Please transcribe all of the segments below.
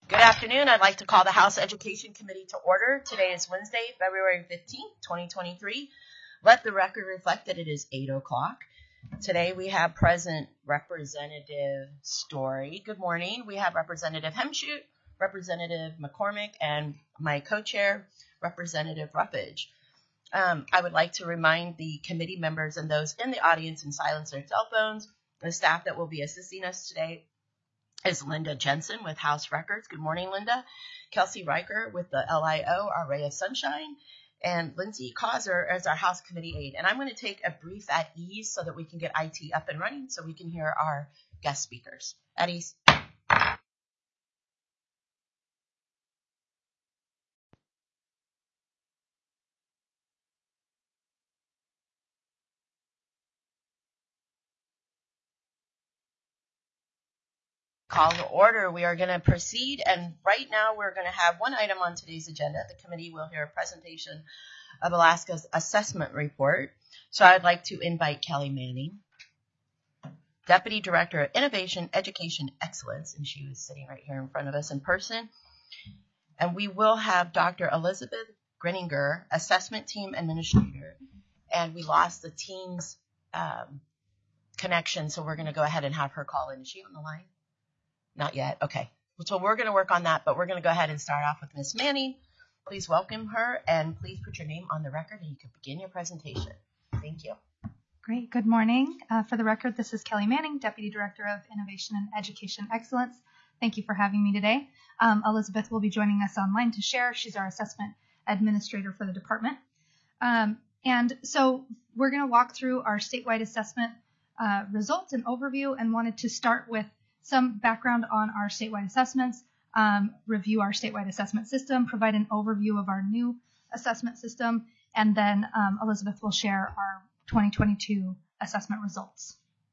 Good afternoon. I'd like to call the House Education Committee to order. Today is Wednesday, February 15th, 2023. Let the record reflect that it is 8 o'clock. Today we have present Representative Story. Good morning. We have Representative Hemshoot, Representative McCormick, and my co-chair, Representative Ruffage. I would like to remind the committee members and those in the audience and silence their cell phones. The staff that will be assisting us today is Linda Jensen with House Records. Good morning, Linda. Kelsey Riker with the LIO, our Ray of Sunshine, and Lindsay Causer as our House Committee aide. And I'm going to take a brief at ease so that we can get IT up and running so we can hear our guest speakers. At ease. Call to order. We are going to proceed, and right now we're going to have one item on today's agenda. The committee will hear a presentation of Alaska's assessment report. So I'd like to invite Kelly Manning, Deputy Director of Innovation, Education Excellence, and she was sitting right here in front of us in person. And we will have Dr. Elizabeth Grinninger, Assessment Team Administrator, and we lost the team's connection, so we're going to go ahead and have her call in. Is she on the line? Not yet. Okay. So we're going to work on that, but we're going to go ahead and start off with Ms. Manning. Please welcome her, and please put your name on the record, and you can begin your presentation. Thank you. Great. Good morning. For the record, this is Kelly Manning, Deputy Director of Innovation and Education Excellence. Thank you for having me today. Elizabeth will be joining us online to share. She's our assessment administrator for the department. And so we're going to walk through our statewide assessment results and overview, and wanted to start with some background on our statewide assessments, review our statewide assessment system, provide an overview of our new assessment system, and then Elizabeth will share our 2022 assessment results.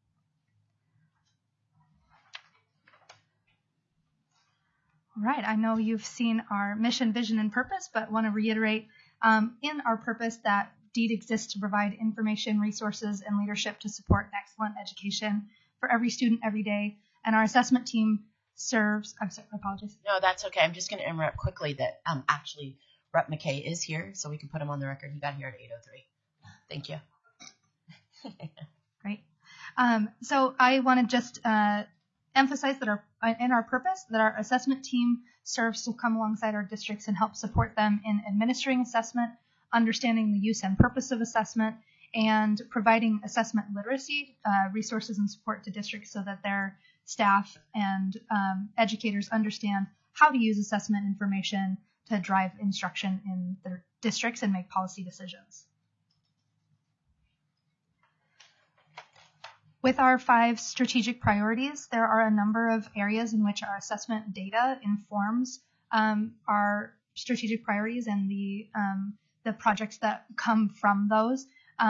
All right, I know you've seen our mission, vision, and purpose, but want to reiterate in our purpose that DEED exists to provide information, resources, and leadership to support excellent education for every student every day. And our assessment team serves, I'm sorry, I apologize. No, that's okay. I'm just going to interrupt quickly that actually Rep McKay is here, so we can put him on the record. He got here at 8:03. Thank you. Great. So I want to just emphasize that in our purpose, that our assessment team serves to come alongside our districts and help support them in administering assessment, understanding the use and purpose of assessment, and providing assessment literacy, resources and support to districts so that their staff and educators understand how to use assessment information to drive instruction in their districts and make policy decisions. With our 5 strategic priorities, there are a number of areas in which our assessment data informs our strategic priorities and the projects that come from those.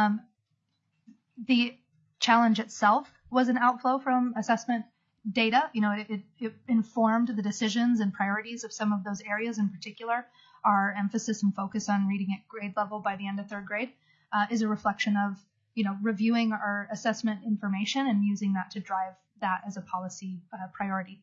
The challenge itself was an outflow from assessment data. You know, it informed the decisions and priorities of some of those areas. In particular, our emphasis and focus on reading at grade level by the end of 3rd grade is a reflection of, reviewing our assessment information and using that to drive that as a policy priority.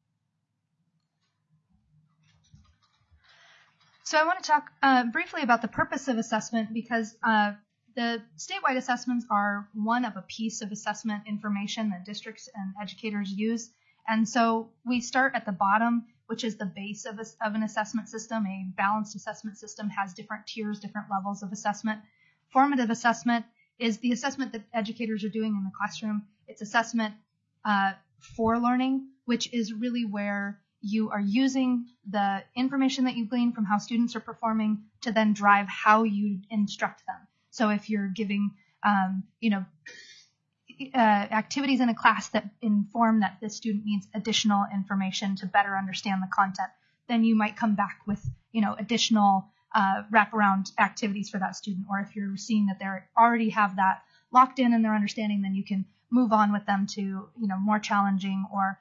So I want to talk briefly about the purpose of assessment, because the statewide assessments are one of a piece of assessment information that districts and educators use. And so we start at the bottom, which is the base of an assessment system. A balanced assessment system has different tiers, different levels of assessment. Formative assessment is the assessment that educators are doing in the classroom. It's assessment for learning, which is really where you are using the information that you glean from how students are performing to then drive how you instruct them. So if you're giving, activities in a class that inform that the student needs additional information to better understand the content, then you might come back with, additional wraparound activities for that student. Or if you're seeing that they already have that locked in their understanding, then you can move on with them to, more challenging or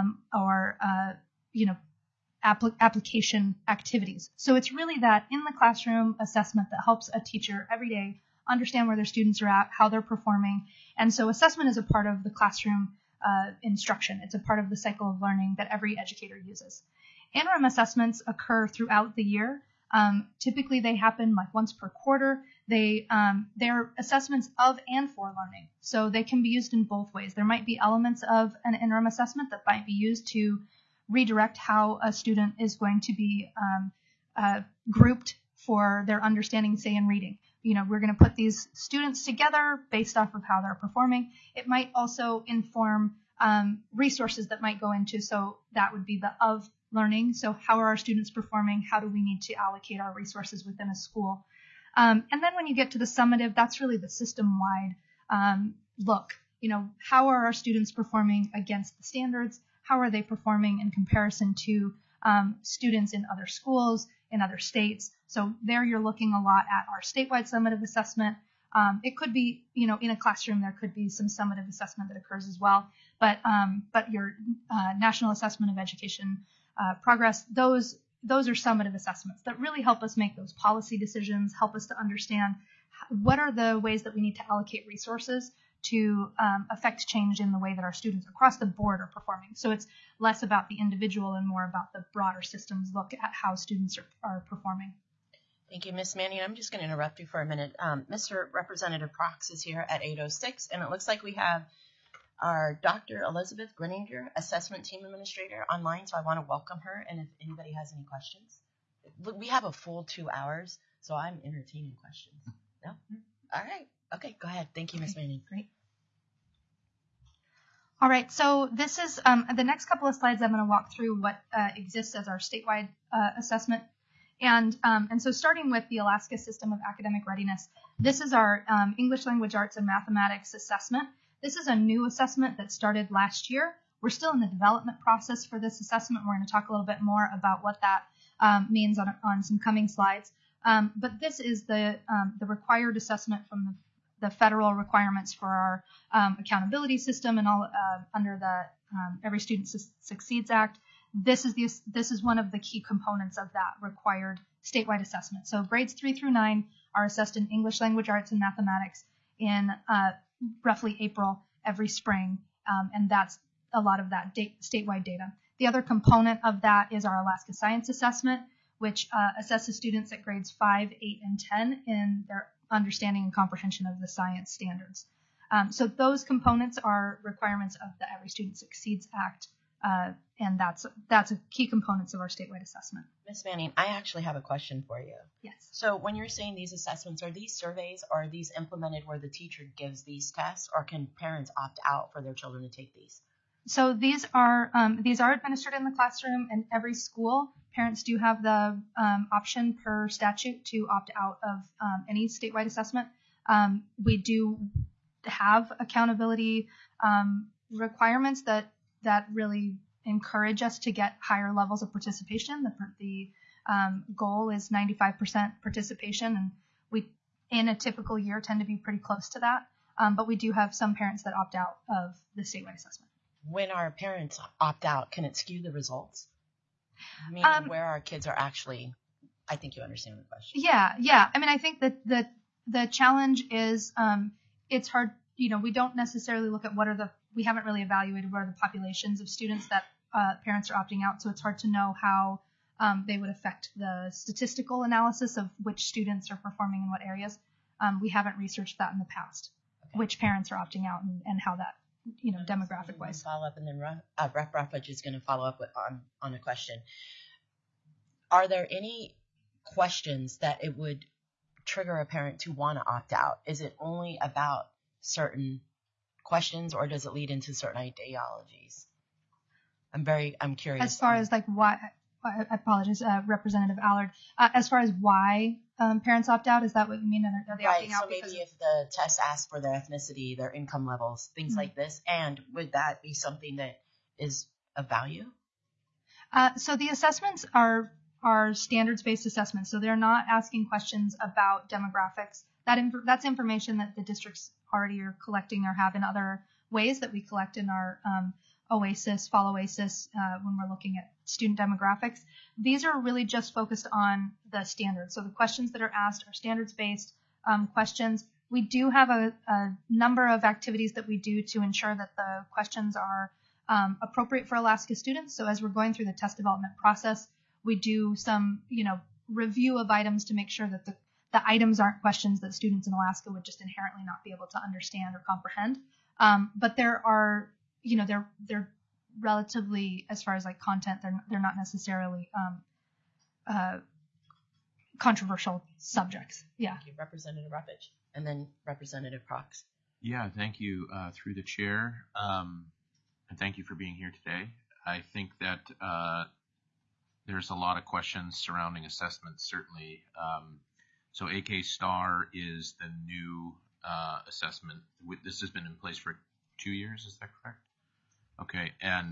application activities. So it's really that in the classroom assessment that helps a teacher every day understand where their students are at, how they're performing. And so assessment is a part of the classroom instruction. It's a part of the cycle of learning that every educator uses. Interim assessments occur throughout the year. Typically, they happen like once per quarter. They're assessments of and for learning, so they can be used in both ways. There might be elements of an interim assessment that might be used to redirect how a student is going to be grouped for their understanding, say, in reading. We're going to put these students together based off of how they're performing. It might also inform resources that might go into, so that would be the of learning. So how are our students performing? How do we need to allocate our resources within a school? And then when you get to the summative, that's really the system-wide look. How are our students performing against the standards? How are they performing in comparison to students in other schools, in other states? So there you're looking a lot at our statewide summative assessment. It could be, in a classroom, there could be some summative assessment that occurs as well. But your National Assessment of Education Progress, those are summative assessments that really help us make those policy decisions, help us to understand what are the ways that we need to allocate resources to affect change in the way that our students across the board are performing. So it's less about the individual and more about the broader systems look at how students are performing. Thank you, Ms. Manning. I'm just going to interrupt you for a minute. Mr. Representative Prox is here at 8:06, and it looks like we have our Dr. Elizabeth Greninger, Assessment Team Administrator, online, so I want to welcome her, and if anybody has any questions. We have a full 2 hours, so I'm entertaining questions. No? All right. Okay, go ahead. Thank you, Ms. Manning. Great. All right, so this is the next couple of slides. I'm going to walk through what exists as our statewide assessment. And so starting with the Alaska System of Academic Readiness, this is our English Language Arts and Mathematics assessment. This is a new assessment that started last year. We're still in the development process for this assessment. We're going to talk a little bit more about what that means on some coming slides. But this is the required assessment from the federal requirements for our accountability system and all under the Every Student Succeeds Act. This is one of the key components of that required statewide assessment. So grades 3 through 9 are assessed in English Language Arts and Mathematics in roughly April every spring, and that's a lot of that statewide data. The other component of that is our Alaska Science Assessment, which assesses students at grades 5, 8, and 10 in their understanding and comprehension of the science standards. So those components are requirements of the Every Student Succeeds Act, and that's a key components of our statewide assessment. Ms. Manning, I actually have a question for you. Yes. So when you're saying these assessments, are these surveys, or are these implemented where the teacher gives these tests, or can parents opt out for their children to take these? So these are administered in the classroom in every school. Parents do have the option per statute to opt out of any statewide assessment. We do have accountability requirements that really encourage us to get higher levels of participation. The goal is 95% participation, and we, in a typical year, tend to be pretty close to that. But we do have some parents that opt out of the statewide assessment. When our parents opt out, can it skew the results? Meaning where our kids are actually, I think you understand the question. Yeah. I mean, I think that the challenge is it's hard. We don't necessarily look at we haven't really evaluated what are the populations of students that parents are opting out, so it's hard to know how they would affect the statistical analysis of which students are performing in what areas. We haven't researched that in the past, which parents are opting out and how that, demographic wise. Follow up, and then Rep. Ruffage is going to follow up on a question. Are there any questions that it would trigger a parent to want to opt out? Is it only about certain questions, or does it lead into certain ideologies? I'm curious. As far as like why, I apologize, Representative Allard. As far as why parents opt out, is that what you mean? Are they opting out? So maybe if the test asks for their ethnicity, their income levels, things like this, and would that be something that is of value? So the assessments are standards-based assessments, so they're not asking questions about demographics. That's information that the districts already are collecting or have in other ways that we collect in our OASIS, Fall OASIS, when we're looking at student demographics. These are really just focused on the standards. So the questions that are asked are standards-based questions. We do have a number of activities that we do to ensure that the questions are appropriate for Alaska students. So as we're going through the test development process, we do some, review of items to make sure that the items aren't questions that students in Alaska would just inherently not be able to understand or comprehend. But there are, they're relatively, as far as like content, they're not necessarily controversial subjects. Yeah. Thank you, Representative Ruffage, and then Representative Prox. Yeah, thank you through the chair, and thank you for being here today. I think that there's a lot of questions surrounding assessments, certainly. So AK Star is the new assessment. This has been in place for 2 years, is that correct? Okay, and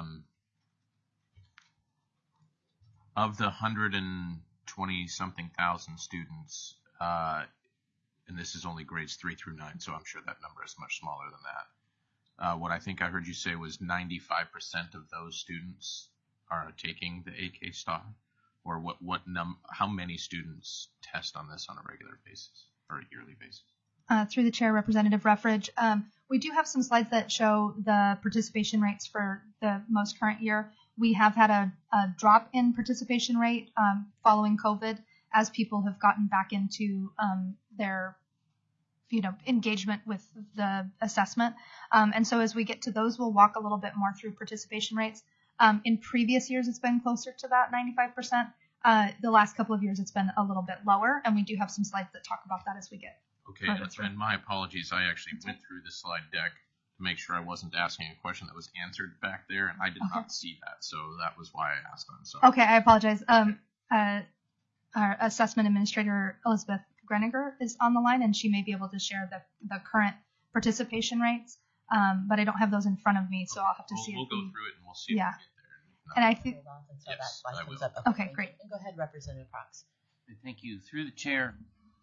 of the 120-something thousand students, and this is only grades 3 through 9, so I'm sure that number is much smaller than that. What I think I heard you say was 95% of those students are taking the AK Star, or how many students test on this on a regular basis or a yearly basis? Through the chair, Representative Ruffage, we do have some slides that show the participation rates for the most current year. We have had a drop in participation rate following COVID as people have gotten back into their engagement with the assessment. And so as we get to those, we'll walk a little bit more through participation rates. In previous years, it's been closer to that 95%. The last couple of years, it's been a little bit lower, and we do have some slides that talk about that as we get. Okay, and my apologies. I actually went through the slide deck to make sure I wasn't asking a question that was answered back there, and I did not see that, so that was why I asked on. So. Okay, I apologize. Our assessment administrator, Elizabeth Greniger, is on the line, and she may be able to share the current participation rates, but I don't have those in front of me, so I'll have to see. We'll go through it, and we'll see if we get there. And I think. Yes, I will. Okay, great. And go ahead, Representative Prox. Thank you. Through the chair,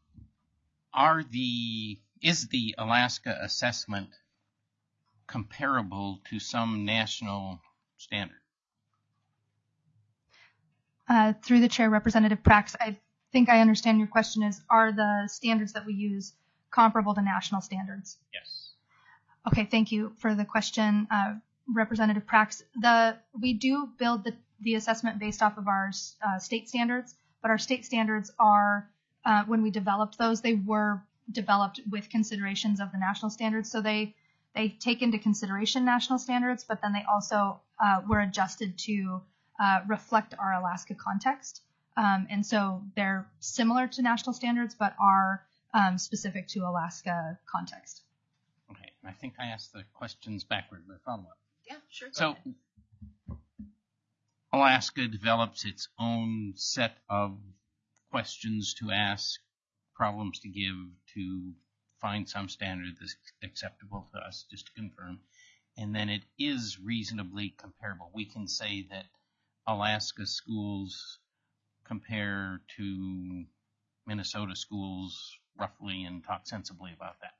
is the Alaska assessment comparable to some national standard? Through the chair, Representative Prax, I think I understand your question is, are the standards that we use comparable to national standards? Yes. Okay, thank you for the question, Representative Prax. We do build the assessment based off of our state standards, but our state standards are, when we developed those, they were developed with considerations of the national standards. So they take into consideration national standards, but then they also were adjusted to reflect our Alaska context. And so they're similar to national standards, but are specific to Alaska context. Okay, I think I asked the questions backward, but follow up. Yeah, sure. So Alaska develops its own set of questions to ask, problems to give, to find some standard that's acceptable to us, just to confirm. And then it is reasonably comparable. We can say that Alaska schools compare to Minnesota schools roughly and talk sensibly about that.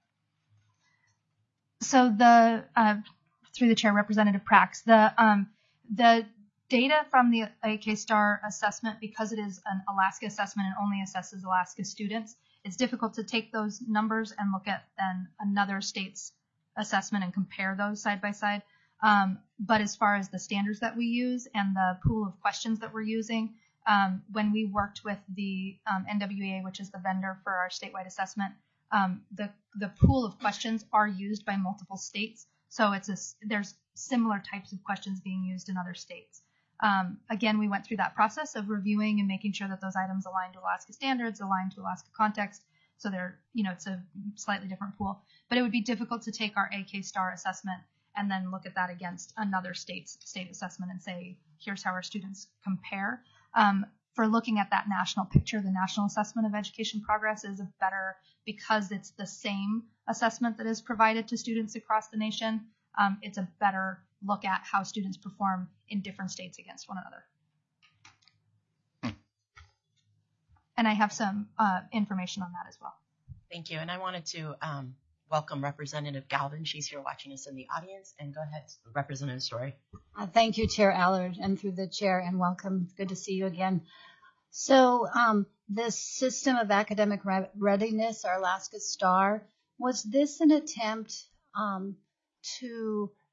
So through the chair, Representative Prax, the data from the AK Star assessment, because it is an Alaska assessment and only assesses Alaska students, it's difficult to take those numbers and look at then another state's assessment and compare those side by side. But as far as the standards that we use and the pool of questions that we're using, when we worked with the NWEA, which is the vendor for our statewide assessment, the pool of questions are used by multiple states. So there's similar types of questions being used in other states. Again, we went through that process of reviewing and making sure that those items align to Alaska standards, align to Alaska context. So it's a slightly different pool. But it would be difficult to take our AK Star assessment and then look at that against another state's state assessment and say, here's how our students compare. For looking at that national picture, the National Assessment of Education Progress is a better, because it's the same assessment that is provided to students across the nation, it's a better look at how students perform in different states against one another. And I have some information on that as well. Thank you. And I wanted to welcome Representative Galvin. She's here watching us in the audience. And go ahead, Representative Story. Thank you, Chair Allard, and through the chair, and welcome. Good to see you again. So this system of academic readiness, our Alaska Star, was this an attempt to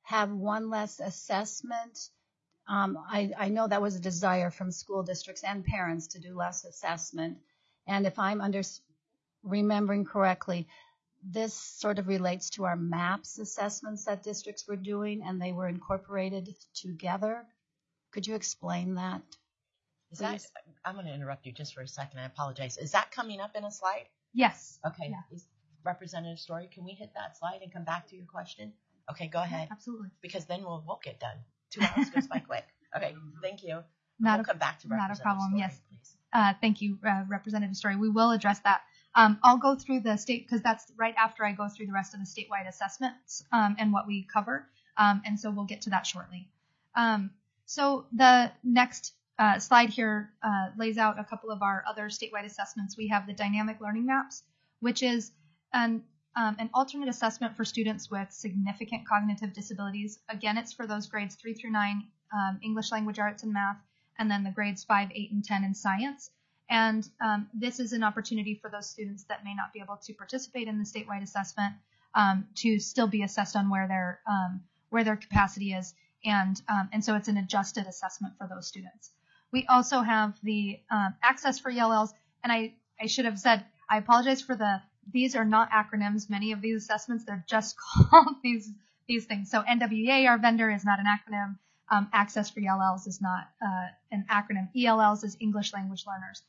have one less assessment? I know that was a desire from school districts and parents to do less assessment. And if I'm remembering correctly, this sort of relates to our MAPS assessments that districts were doing, and they were incorporated together. Could you explain that? Is that, I'm going to interrupt you just for a second. I apologize. Is that coming up in a slide? Yes. Okay. Yeah. Representative Story, can we hit that slide and come back to your question? Okay, go ahead. Absolutely. Because then we'll get done. 2 hours goes by quick. Okay, thank you. We'll come back to Representative Not a problem. Story, Yes. please. Thank you, Representative Story. We will address that. I'll go through the state, because that's right after I go through the rest of the statewide assessments and what we cover. And so we'll get to that shortly. So the next slide here lays out a couple of our other statewide assessments. We have the dynamic learning maps, which is an alternate assessment for students with significant cognitive disabilities. Again, it's for those grades 3 through 9, English, language, arts, and math, and then the grades 5, 8, and 10 in science. And this is an opportunity for those students that may not be able to participate in the statewide assessment to still be assessed on where their capacity is. And so it's an adjusted assessment for those students. We also have the access for ELLs, and I should have said, I apologize for these are not acronyms. Many of these assessments, they're just called these things. So NWEA, our vendor, is not an acronym. Access for ELLs is not an acronym. ELLs is English Language Learners.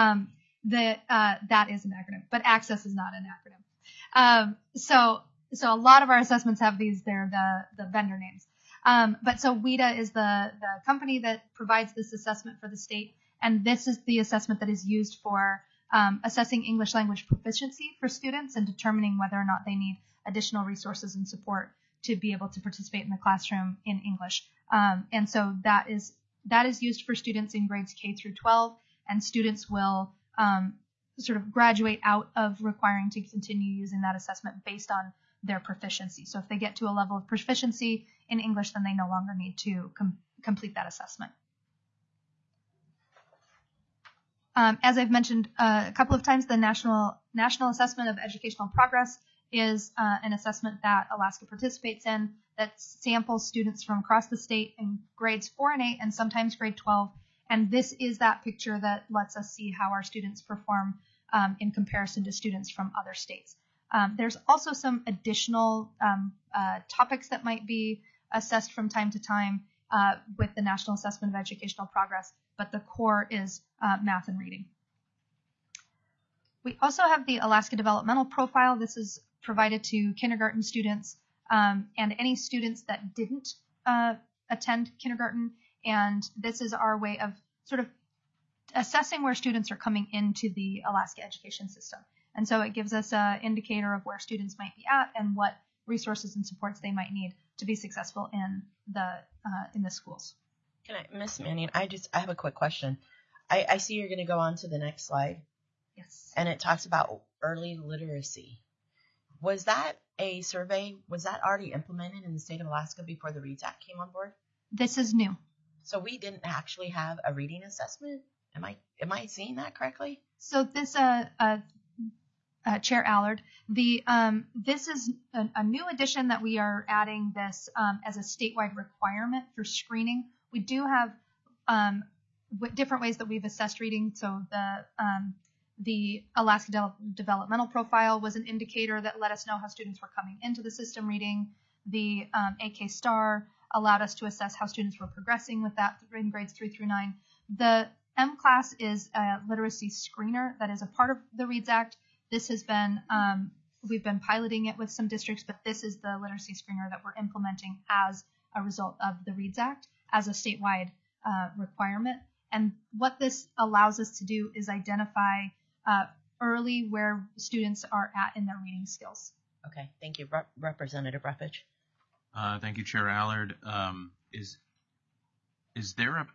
That is an acronym, but access is not an acronym. So a lot of our assessments have these. They're the vendor names. But so WIDA is the company that provides this assessment for the state, and this is the assessment that is used for assessing English language proficiency for students and determining whether or not they need additional resources and support to be able to participate in the classroom in English. And so that is used for students in grades K through 12, and students will sort of graduate out of requiring to continue using that assessment based on their proficiency. So if they get to a level of proficiency in English, then they no longer need to complete that assessment. As I've mentioned a couple of times, the National Assessment of Educational Progress is an assessment that Alaska participates in that samples students from across the state in grades 4 and 8 and sometimes grade 12. And this is that picture that lets us see how our students perform in comparison to students from other states. There's also some additional topics that might be assessed from time to time with the National Assessment of Educational Progress, but the core is math and reading. We also have the Alaska Developmental Profile. This is provided to kindergarten students and any students that didn't attend kindergarten. And this is our way of sort of assessing where students are coming into the Alaska education system. And so it gives us an indicator of where students might be at and what resources and supports they might need to be successful in the schools. Can I, Miss Manning, I have a quick question. I see you're going to go on to the next slide. Yes. And it talks about early literacy. Was that a survey? Was that already implemented in the state of Alaska before the READS Act came on board? This is new. So we didn't actually have a reading assessment? Am I seeing that correctly? So this Chair Allard, this is a new addition that we are adding this as a statewide requirement for screening. We do have different ways that we've assessed reading. So the Alaska Developmental Profile was an indicator that let us know how students were coming into the system reading. The AK Star allowed us to assess how students were progressing with that in grades 3 through 9. The M-Class is a literacy screener that is a part of the READS Act. This has been, we've been piloting it with some districts, but this is the literacy screener that we're implementing as a result of the READS Act as a statewide requirement. And what this allows us to do is identify early where students are at in their reading skills. Okay, thank you. Representative Ruffage. Thank you, Chair Allard. Is there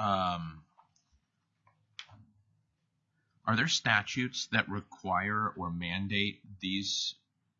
are there statutes that require or mandate these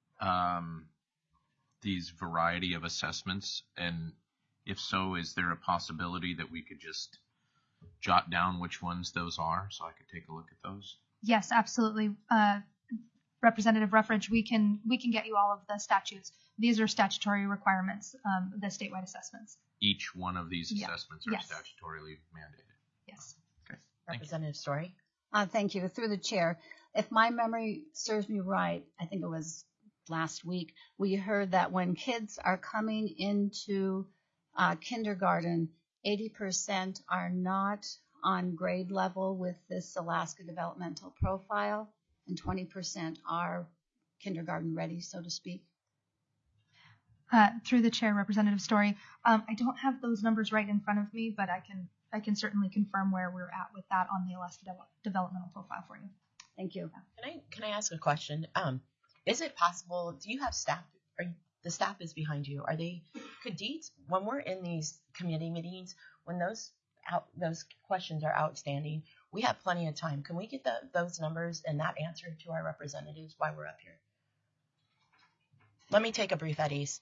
variety of assessments? And if so, is there a possibility that we could just jot down which ones those are so I could take a look at those? Yes, absolutely. Representative Ruffage, we can get you all of the statutes. these are statutory requirements, the statewide assessments. Each one of these Yeah. assessments are Yes. statutorily mandated. Yes. Okay. Thank you. Representative Story. Thank you. Through the chair, if my memory serves me right, I think it was last week, we heard that when kids are coming into kindergarten, 80% are not on grade level with this Alaska Developmental Profile, and 20% are kindergarten ready, so to speak. Through the chair, Representative Story, I don't have those numbers right in front of me, but I can certainly confirm where we're at with that on the Alaska Developmental Profile for you. Thank you. Can I ask a question? Is it possible? Do you have staff? The staff is behind you. Could Deeds, when we're in these committee meetings, when those questions are outstanding, we have plenty of time. Can we get those numbers and that answer to our representatives while we're up here? Let me take a brief at ease.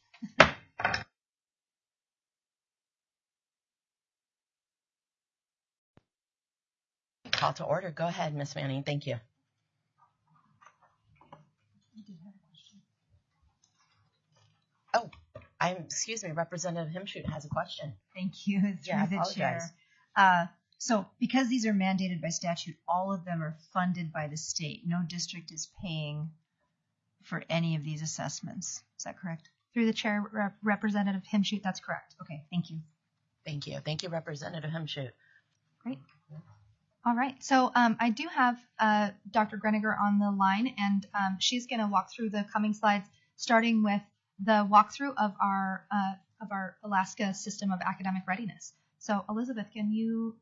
Call to order. Go ahead, Ms. Manning. Thank you. Oh, excuse me, Representative Himshoot has a question. Thank you. Through Yeah, I the apologize. chair. So because these are mandated by statute, all of them are funded by the state. No district is paying for any of these assessments. Is that correct? Through the chair, Representative Himshoot, that's correct. Okay, thank you. Thank you. Thank you, Representative Himshoot. Great. All right. So I do have Dr. Greniger on the line, and she's going to walk through the coming slides, starting with the walkthrough of our Alaska System of Academic Readiness. So Elizabeth, can you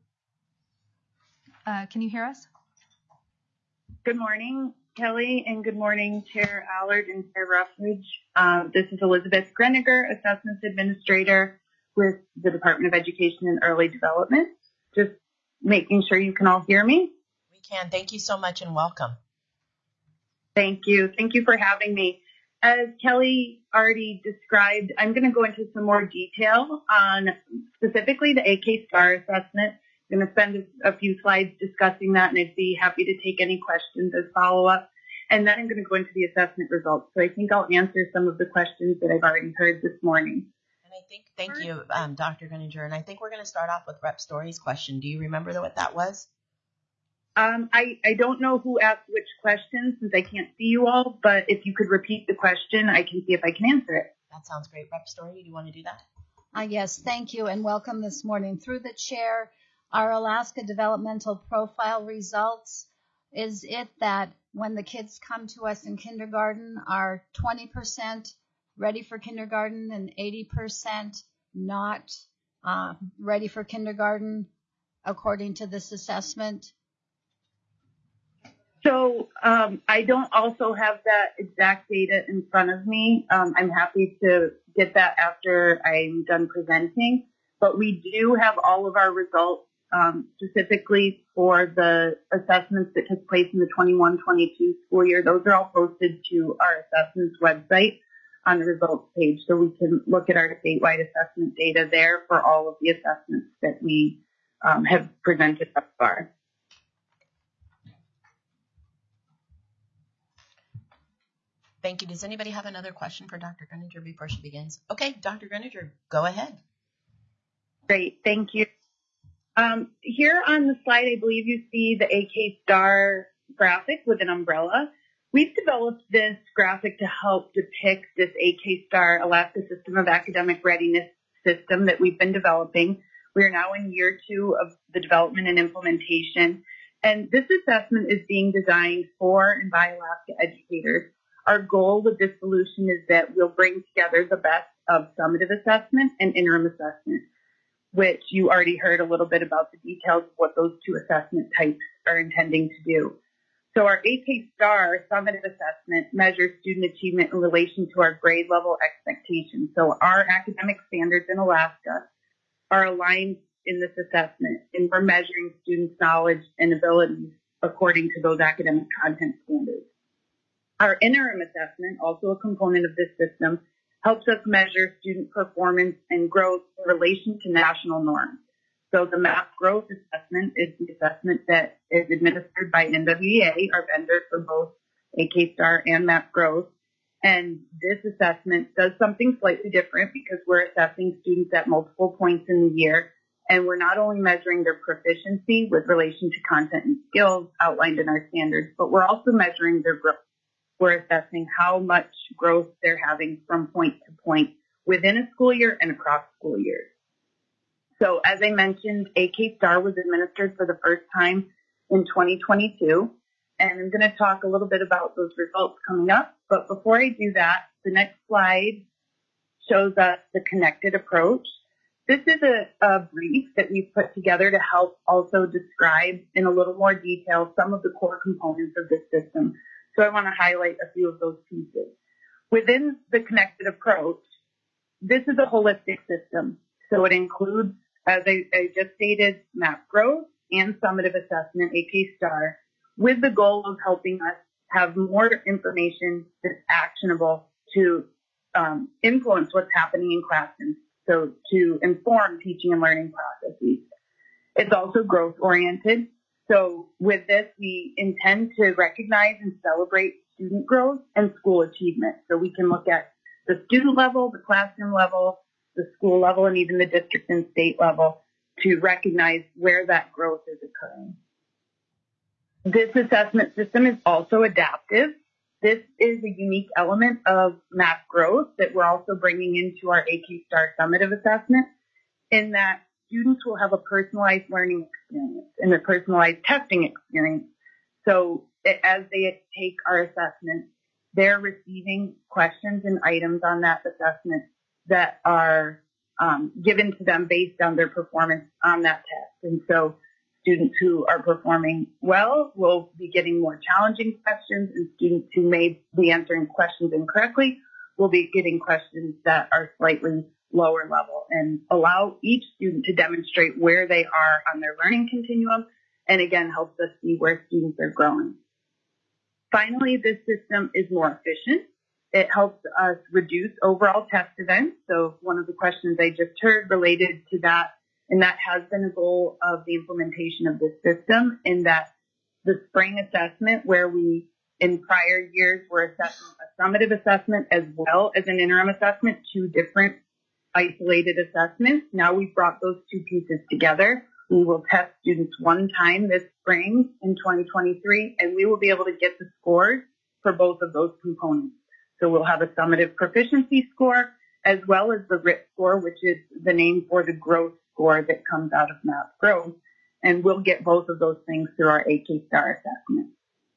hear us? Good morning, Kelly, and good morning, Chair Allard and Chair Ruffridge. This is Elizabeth Greniger, Assessments Administrator with the Department of Education and Early Development. Just making sure you can all hear me. We can. Thank you so much and welcome. Thank you. Thank you for having me. As Kelly already described, I'm going to go into some more detail on specifically the AK STAR assessment. I'm going to spend a few slides discussing that, and I'd be happy to take any questions as follow-up. And then I'm going to go into the assessment results. So I think I'll answer some of the questions that I've already heard this morning. And I think, thank you, Dr. Greninger. And I think we're going to start off with Rep. Story's question. Do you remember what that was? I don't know who asked which question since I can't see you all, but if you could repeat the question, I can see if I can answer it. That sounds great. Rep. Story, do you want to do that? Yes, thank you, and welcome this morning. Through the chair, our Alaska Developmental Profile results, is it that when the kids come to us in kindergarten are 20% ready for kindergarten and 80% not ready for kindergarten according to this assessment? So I don't also have that exact data in front of me. I'm happy to get that after I'm done presenting. But we do have all of our results specifically for the assessments that took place in the 21-22 school year. Those are all posted to our assessments website on the results page. So we can look at our statewide assessment data there for all of the assessments that we have presented thus far. Thank you. Does anybody have another question for Dr. Greninger before she begins? Okay, Dr. Greninger, go ahead. Great, thank you. Here on the slide, I believe you see the AK STAR graphic with an umbrella. We've developed this graphic to help depict this AK STAR Alaska System of Academic Readiness system that we've been developing. We are now in year 2 of the development and implementation. And this assessment is being designed for and by Alaska educators. Our goal with this solution is that we'll bring together the best of summative assessment and interim assessment, which you already heard a little bit about the details of what those two assessment types are intending to do. So our AK STAR summative assessment measures student achievement in relation to our grade level expectations. So our academic standards in Alaska are aligned in this assessment, and we're measuring students' knowledge and abilities according to those academic content standards. Our interim assessment, also a component of this system, helps us measure student performance and growth in relation to national norms. So the MAP growth assessment is the assessment that is administered by NWEA, our vendor for both AK STAR and MAP growth. And this assessment does something slightly different because we're assessing students at multiple points in the year. And we're not only measuring their proficiency with relation to content and skills outlined in our standards, but we're also measuring their growth. We're assessing how much growth they're having from point to point within a school year and across school years. So as I mentioned, AK STAR was administered for the first time in 2022. And I'm going to talk a little bit about those results coming up. But before I do that, the next slide shows us the connected approach. This is a brief that we've put together to help also describe in a little more detail some of the core components of this system. So I want to highlight a few of those pieces. Within the connected approach, this is a holistic system. So it includes, as I just stated, MAP growth and summative assessment, AK STAR, with the goal of helping us have more information that's actionable to influence what's happening in classrooms, so to inform teaching and learning processes. It's also growth-oriented. So with this, we intend to recognize and celebrate student growth and school achievement. So we can look at the student level, the classroom level, the school level, and even the district and state level to recognize where that growth is occurring. This assessment system is also adaptive. This is a unique element of MAP growth that we're also bringing into our AK STAR summative assessment, in that students will have a personalized learning experience and a personalized testing experience. So as they take our assessment, they're receiving questions and items on that assessment that are given to them based on their performance on that test. And so students who are performing well will be getting more challenging questions, and students who may be answering questions incorrectly will be getting questions that are slightly lower level, and allow each student to demonstrate where they are on their learning continuum, and again helps us see where students are growing. Finally, this system is more efficient. It helps us reduce overall test events. So one of the questions I just heard related to that, and that has been a goal of the implementation of this system, in that the spring assessment, where we in prior years were assessing a summative assessment as well as an interim assessment, two different isolated assessments. Now we've brought those two pieces together. We will test students one time this spring in 2023, and we will be able to get the scores for both of those components. So we'll have a summative proficiency score as well as the RIT score, which is the name for the growth score that comes out of MAP growth. And we'll get both of those things through our AK STAR assessment.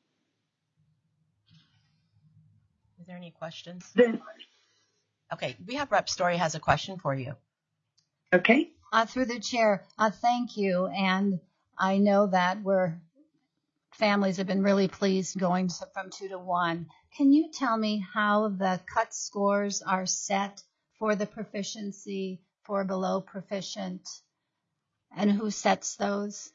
Is there any questions? Okay, we have Rep. Story has a question for you. Okay. Through the chair, thank you. And I know that families have been really pleased going from 2 to 1. Can you tell me how the cut scores are set for the proficiency, for below proficient, and who sets those?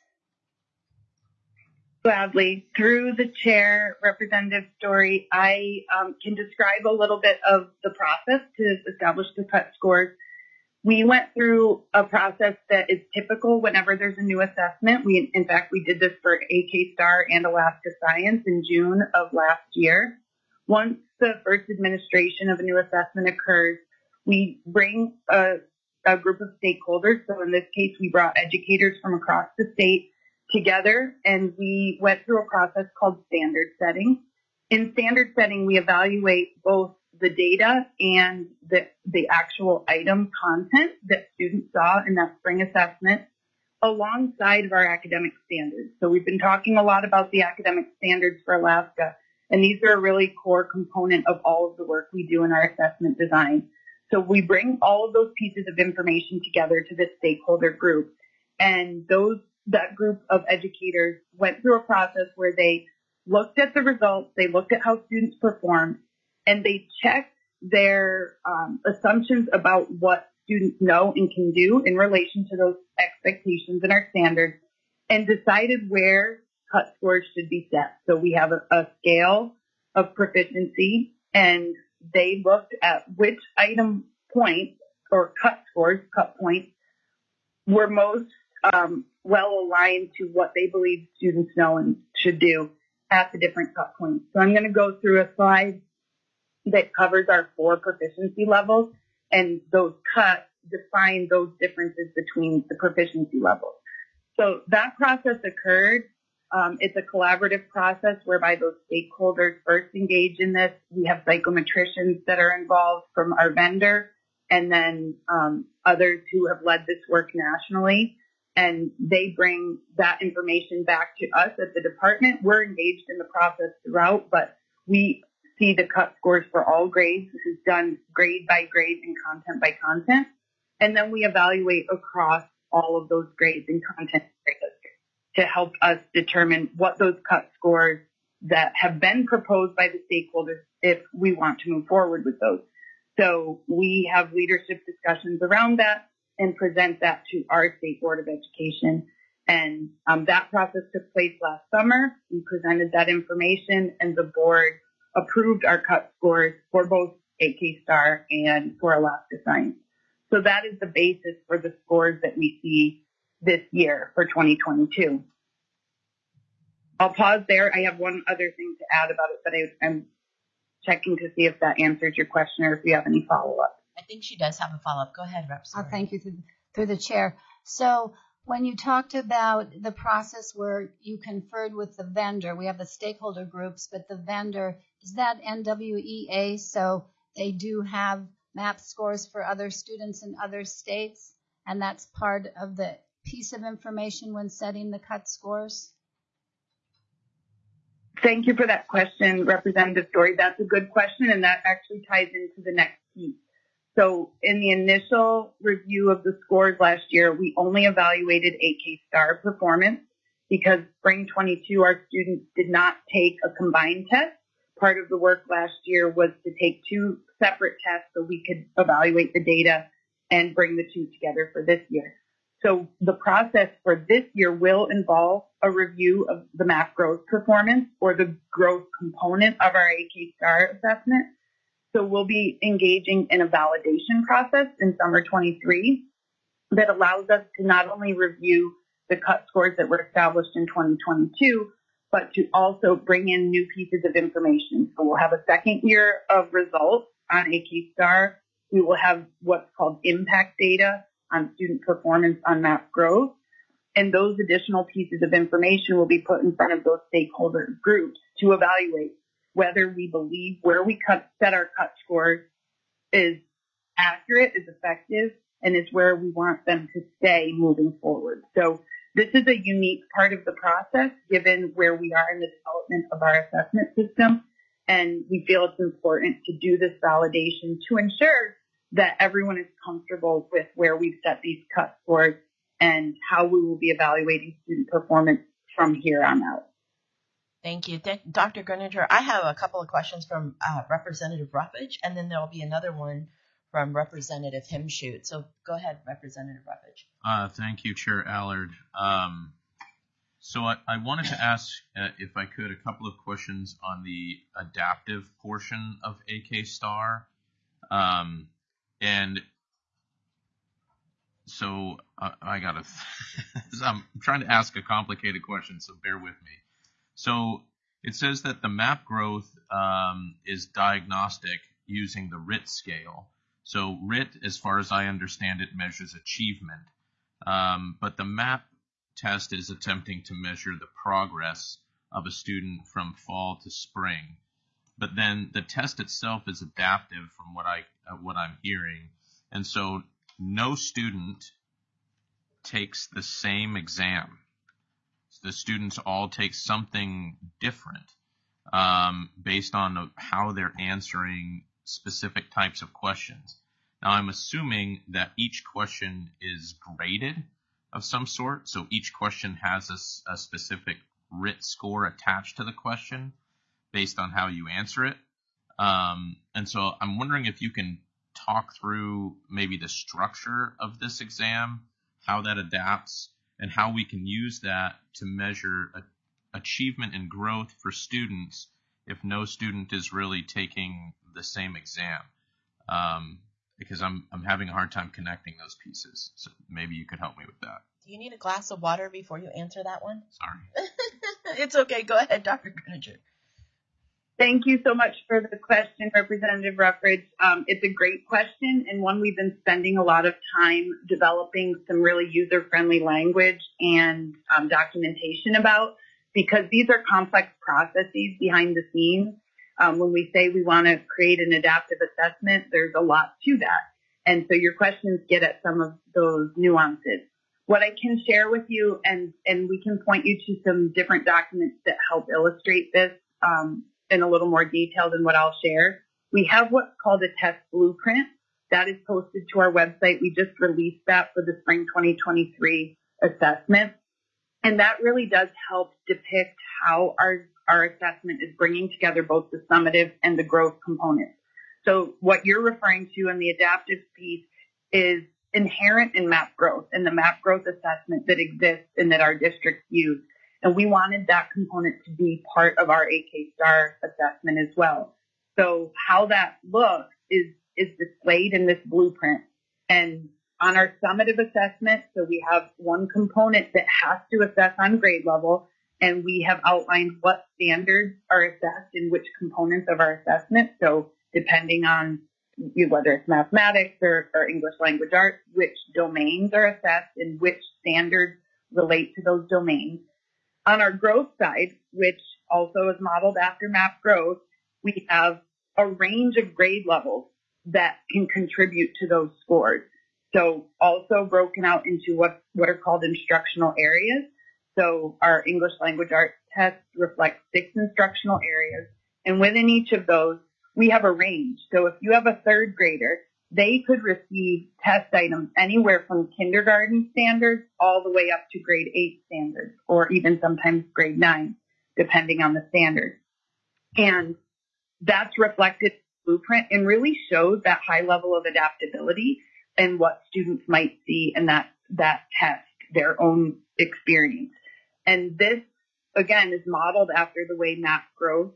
Gladly. Through the chair, Representative Story, I can describe a little bit of the process to establish the cut scores. We went through a process that is typical whenever there's a new assessment. In fact, we did this for AK STAR and Alaska Science in June of last year. Once the first administration of a new assessment occurs, we bring a group of stakeholders. So in this case, we brought educators from across the state together, and we went through a process called standard setting. In standard setting, we evaluate both the data and the actual item content that students saw in that spring assessment alongside of our academic standards. So we've been talking a lot about the academic standards for Alaska, and these are a really core component of all of the work we do in our assessment design. So we bring all of those pieces of information together to this stakeholder group, and that group of educators went through a process where they looked at the results, they looked at how students performed, and they checked their assumptions about what students know and can do in relation to those expectations in our standards, and decided where cut scores should be set. So we have a scale of proficiency, and they looked at which item points or cut scores, cut points, were most well aligned to what they believe students know and should do at the different cut points. So I'm going to go through a slide that covers our 4 proficiency levels, and those cuts define those differences between the proficiency levels. So that process occurred. It's a collaborative process whereby those stakeholders first engage in this. We have psychometricians that are involved from our vendor, and then others who have led this work nationally, and they bring that information back to us at the department. We're engaged in the process throughout, but we see the cut scores for all grades. This is done grade by grade and content by content, and then we evaluate across all of those grades and content areas to help us determine what those cut scores that have been proposed by the stakeholders, if we want to move forward with those. So we have leadership discussions around that and present that to our State Board of Education. And that process took place last summer. We presented that information, and the board approved our cut scores for both AK Star and for Alaska Science. So that is the basis for the scores that we see this year for 2022. I'll pause there. I have one other thing to add about it, but I'm checking to see if that answers your question or if you have any follow-up. I think she does have a follow-up. Go ahead, Rep. Oh, thank you through the chair. So when you talked about the process where you conferred with the vendor, we have the stakeholder groups, but the vendor, is that NWEA? So they do have MAP scores for other students in other states, and that's part of the piece of information when setting the cut scores? Thank you for that question, Representative Story. That's a good question, and that actually ties into the next piece. So in the initial review of the scores last year, we only evaluated AK Star performance because spring 22, our students did not take a combined test. Part of the work last year was to take 2 separate tests so we could evaluate the data and bring the 2 together for this year. So the process for this year will involve a review of the MAP growth performance or the growth component of our AK Star assessment. So we'll be engaging in a validation process in summer 23 that allows us to not only review the cut scores that were established in 2022, but to also bring in new pieces of information. So we'll have a second year of results on AK Star. We will have what's called impact data on student performance on MAP growth. And those additional pieces of information will be put in front of those stakeholder groups to evaluate whether we believe where we set our cut scores is accurate, is effective, and is where we want them to stay moving forward. So this is a unique part of the process given where we are in the development of our assessment system. And we feel it's important to do this validation to ensure that everyone is comfortable with where we've set these cut scores and how we will be evaluating student performance from here on out. Thank you. Dr. Gruninger, I have a couple of questions from Representative Ruffage, and then there will be another one from Representative Himshoot. So go ahead, Representative Ruffage. Thank you, Chair Allard. So I wanted to ask, if I could, a couple of questions on the adaptive portion of AK Star. And so I'm trying to ask a complicated question, so bear with me. So it says that the MAP growth is diagnostic using the RIT scale. So RIT, as far as I understand it, measures achievement. But the MAP test is attempting to measure the progress of a student from fall to spring. But then the test itself is adaptive from what I'm hearing. And so no student takes the same exam. The students all take something different based on how they're answering specific types of questions. Now, I'm assuming that each question is graded of some sort, so each question has a specific RIT score attached to the question based on how you answer it. And so I'm wondering if you can talk through maybe the structure of this exam, how that adapts, and how we can use that to measure achievement and growth for students if no student is really taking the same exam. Because I'm having a hard time connecting those pieces. So maybe you could help me with that. Do you need a glass of water before you answer that one? Sorry. It's okay. Go ahead, Dr. Gruninger. Thank you so much for the question, Representative Ruffridge. It's a great question and one we've been spending a lot of time developing some really user-friendly language and documentation about, because these are complex processes behind the scenes. When we say we want to create an adaptive assessment, there's a lot to that. And so your questions get at some of those nuances. What I can share with you, and we can point you to some different documents that help illustrate this in a little more detail than what I'll share. We have what's called a test blueprint that is posted to our website. We just released that for the spring 2023 assessment. And that really does help depict how our assessment is bringing together both the summative and the growth components. So what you're referring to in the adaptive piece is inherent in MAP growth and the MAP growth assessment that exists and that our districts use. And we wanted that component to be part of our AK STAR assessment as well. So how that looks is displayed in this blueprint. And on our summative assessment, so we have one component that has to assess on grade level, and we have outlined what standards are assessed in which components of our assessment. So depending on whether it's mathematics or English language arts, which domains are assessed and which standards relate to those domains. On our growth side, which also is modeled after MAP growth, we have a range of grade levels that can contribute to those scores. So also broken out into what are called instructional areas. So our English language arts test reflects 6 instructional areas. And within each of those, we have a range. So if you have a third grader, they could receive test items anywhere from kindergarten standards all the way up to grade 8 standards, or even sometimes grade 9, depending on the standard. And that's reflected in the blueprint and really shows that high level of adaptability and what students might see in that test, their own experience. And this, again, is modeled after the way MAP growth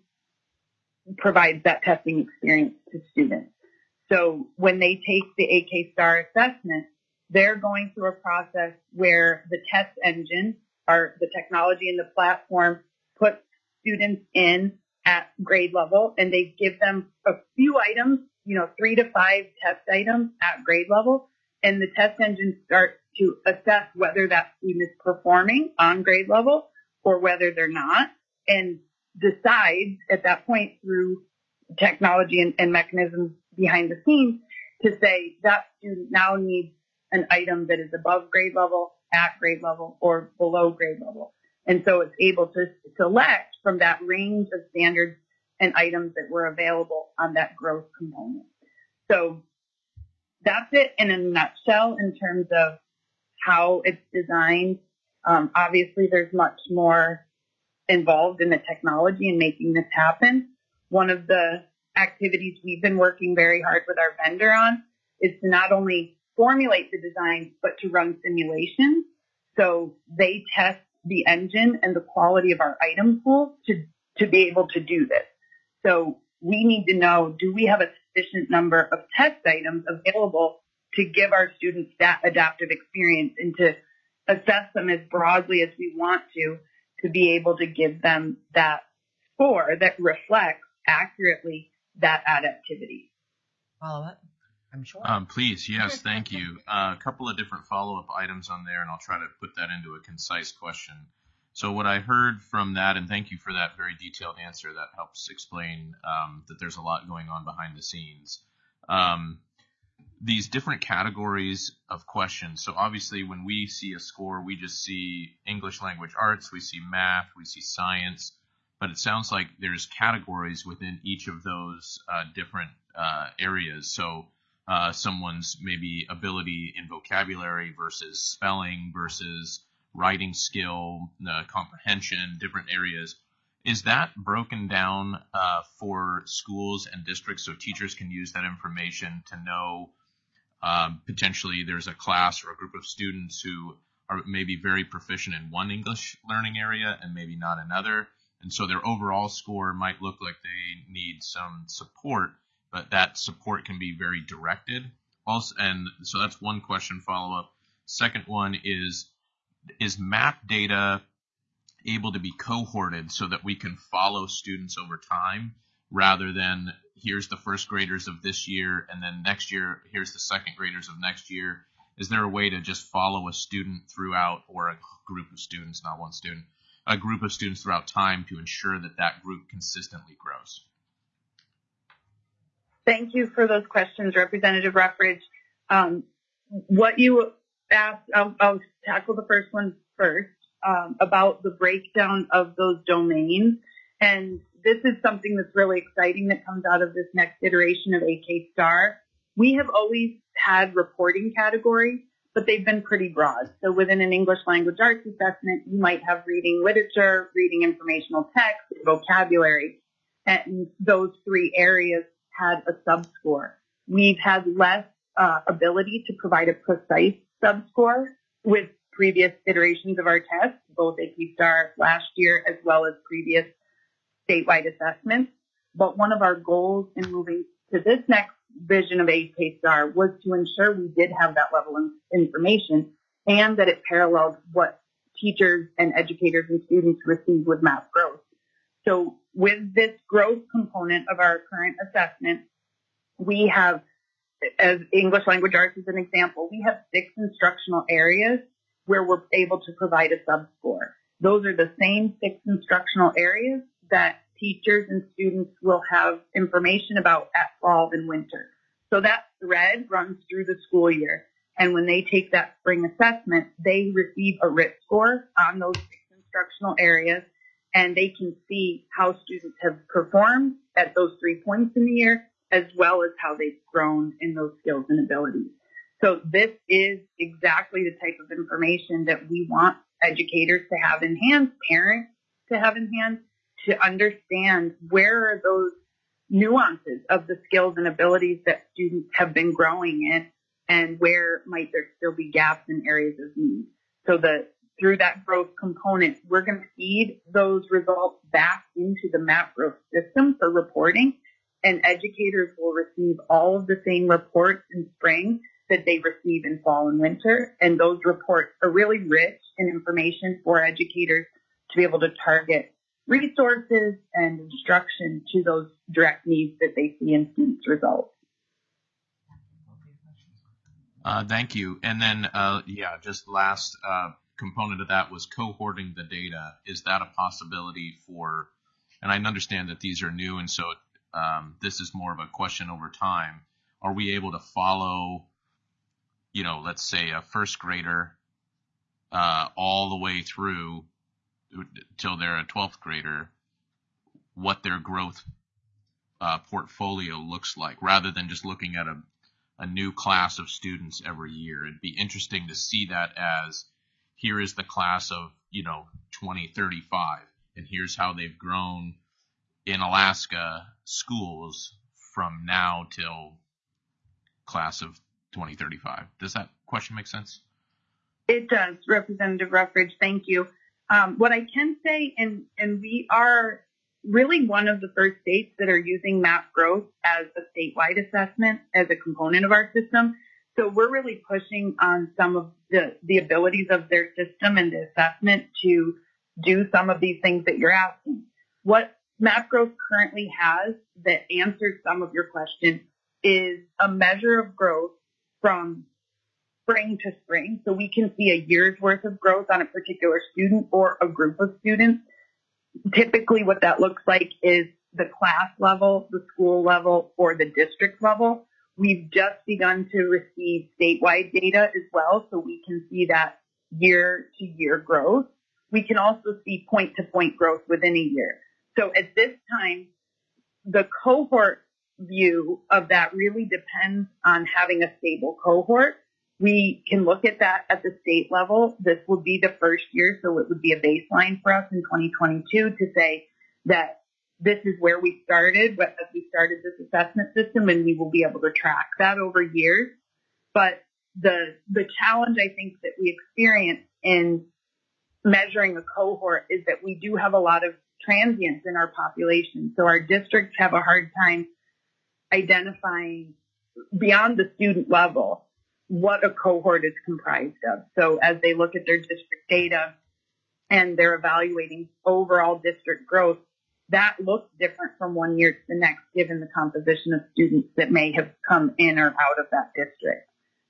provides that testing experience to students. So when they take the AK STAR assessment, they're going through a process where the test engine, or the technology and the platform, puts students in at grade level, and they give them a few items, 3 to 5 test items at grade level, and the test engine starts to assess whether that student is performing on grade level or whether they're not, and decides at that point through technology and mechanisms behind the scenes to say that student now needs an item that is above grade level, at grade level, or below grade level. And so it's able to select from that range of standards and items that were available on that growth component. So that's it in a nutshell in terms of how it's designed. Obviously, there's much more involved in the technology and making this happen. One of the activities we've been working very hard with our vendor on is to not only formulate the design, but to run simulations. So they test the engine and the quality of our item pool to be able to do this. So we need to know, do we have a sufficient number of test items available to give our students that adaptive experience and to assess them as broadly as we want to be able to give them that score that reflects accurately that adaptivity. Follow up? I'm sure. Please, yes, thank you. A couple of different follow-up items on there, and I'll try to put that into a concise question. So what I heard from that, and thank you for that very detailed answer, that helps explain that there's a lot going on behind the scenes. These different categories of questions. So obviously when we see a score, we just see English language arts, we see math, we see science, but it sounds like there's categories within each of those different areas. So someone's maybe ability in vocabulary versus spelling versus writing skill, comprehension, different areas. Is that broken down for schools and districts so teachers can use that information to know potentially there's a class or a group of students who are maybe very proficient in one English learning area and maybe not another, and so their overall score might look like they need some support, but that support can be very directed. Also, and so that's one question follow-up. Second one is MAP data able to be cohorted so that we can follow students over time rather than here's the first graders of this year, and then next year, here's the second graders of next year? Is there a way to just follow a student throughout, or a group of students, not one student, a group of students throughout time to ensure that that group consistently grows? Thank you for those questions, Representative Ruffridge. What you asked, I'll tackle the first one first, about the breakdown of those domains. And this is something that's really exciting that comes out of this next iteration of AK Star. We have always had reporting categories, but they've been pretty broad. So within an English language arts assessment, you might have reading literature, reading informational text, vocabulary, and those three areas had a subscore. We've had less ability to provide a precise subscore with previous iterations of our test, both AK Star last year as well as previous statewide assessments. But one of our goals in moving to this next vision of AK Star was to ensure we did have that level of information and that it paralleled what teachers and educators and students receive with math growth. So with this growth component of our current assessment, we have, as English language arts is an example, we have 6 instructional areas where we're able to provide a subscore. Those are the same 6 instructional areas that teachers and students will have information about at fall and winter. So that thread runs through the school year. And when they take that spring assessment, they receive a RIT score on those 6 instructional areas, and they can see how students have performed at those 3 points in the year, as well as how they've grown in those skills and abilities. So this is exactly the type of information that we want educators to have in hand, parents to have in hand, to understand where are those nuances of the skills and abilities that students have been growing in, and where might there still be gaps in areas of need. So through that growth component, we're going to feed those results back into the MAP growth system for reporting, and educators will receive all of the same reports in spring that they receive in fall and winter. And those reports are really rich in information for educators to be able to target resources and instruction to those direct needs that they see in students' results. Thank you. And then, just last component of that was cohorting the data. Is that a possibility for, and I understand that these are new, and so this is more of a question over time. Are we able to follow, let's say a first grader all the way through till they're a 12th grader, what their growth portfolio looks like, rather than just looking at a new class of students every year? It'd be interesting to see that as, here is the class of 2035, and here's how they've grown in Alaska schools from now till class of 2035. Does that question make sense? It does, Representative Ruffridge. Thank you. What I can say, and we are really one of the first states that are using MAP growth as a statewide assessment as a component of our system. So we're really pushing on some of the abilities of their system and the assessment to do some of these things that you're asking. What MAP growth currently has that answers some of your question is a measure of growth from spring to spring. So we can see a year's worth of growth on a particular student or a group of students. Typically what that looks like is the class level, the school level, or the district level. We've just begun to receive statewide data as well, so we can see that year-to-year growth. We can also see point-to-point growth within a year. So at this time, the cohort view of that really depends on having a stable cohort. We can look at that at the state level. This would be the first year, so it would be a baseline for us in 2022 to say that this is where we started, but as we started this assessment system, and we will be able to track that over years. But the challenge I think that we experience in measuring a cohort is that we do have a lot of transients in our population. So our districts have a hard time identifying beyond the student level what a cohort is comprised of. So as they look at their district data and they're evaluating overall district growth, that looks different from one year to the next, given the composition of students that may have come in or out of that district.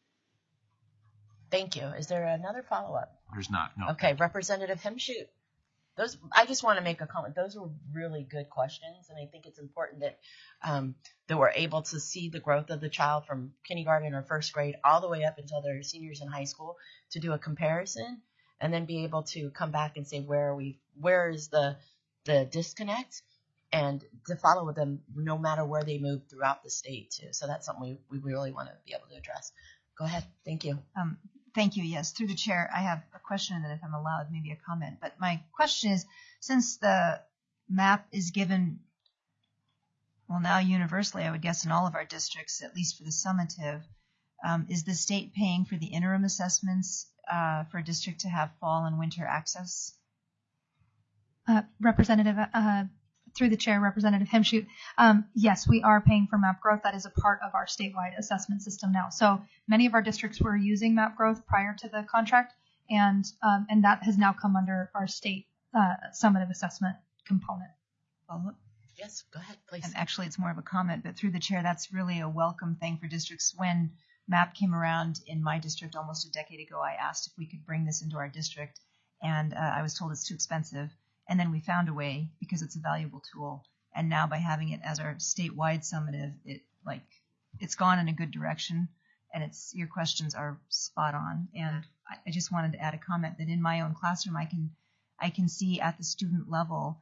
Thank you. Is there another follow-up? There's not. No. Okay, Representative Hemshoot. I just want to make a comment. Those were really good questions, and I think it's important that that we're able to see the growth of the child from kindergarten or first grade all the way up until they're seniors in high school, to do a comparison and then be able to come back and say where is the disconnect, and to follow with them no matter where they move throughout the state too. So that's something we really want to be able to address. Go ahead. Thank you. Thank you. Yes, through the chair, I have a question, and then if I'm allowed, maybe a comment. But my question is, since the map is given, well, now universally, I would guess in all of our districts, at least for the summative, is the state paying for the interim assessments for a district to have fall and winter access? Representative, through the chair, Representative Hemshoot, yes, we are paying for map growth. That is a part of our statewide assessment system now. So many of our districts were using map growth prior to the contract, and that has now come under our state summative assessment component. Follow-up? Yes, go ahead, please. And actually, it's more of a comment, but through the chair, that's really a welcome thing for districts. When MAP came around in my district almost a decade ago, I asked if we could bring this into our district, and I was told it's too expensive. And then we found a way, because it's a valuable tool. And now by having it as our statewide summative, it's gone in a good direction. And your questions are spot on. And I just wanted to add a comment that in my own classroom, I can see at the student level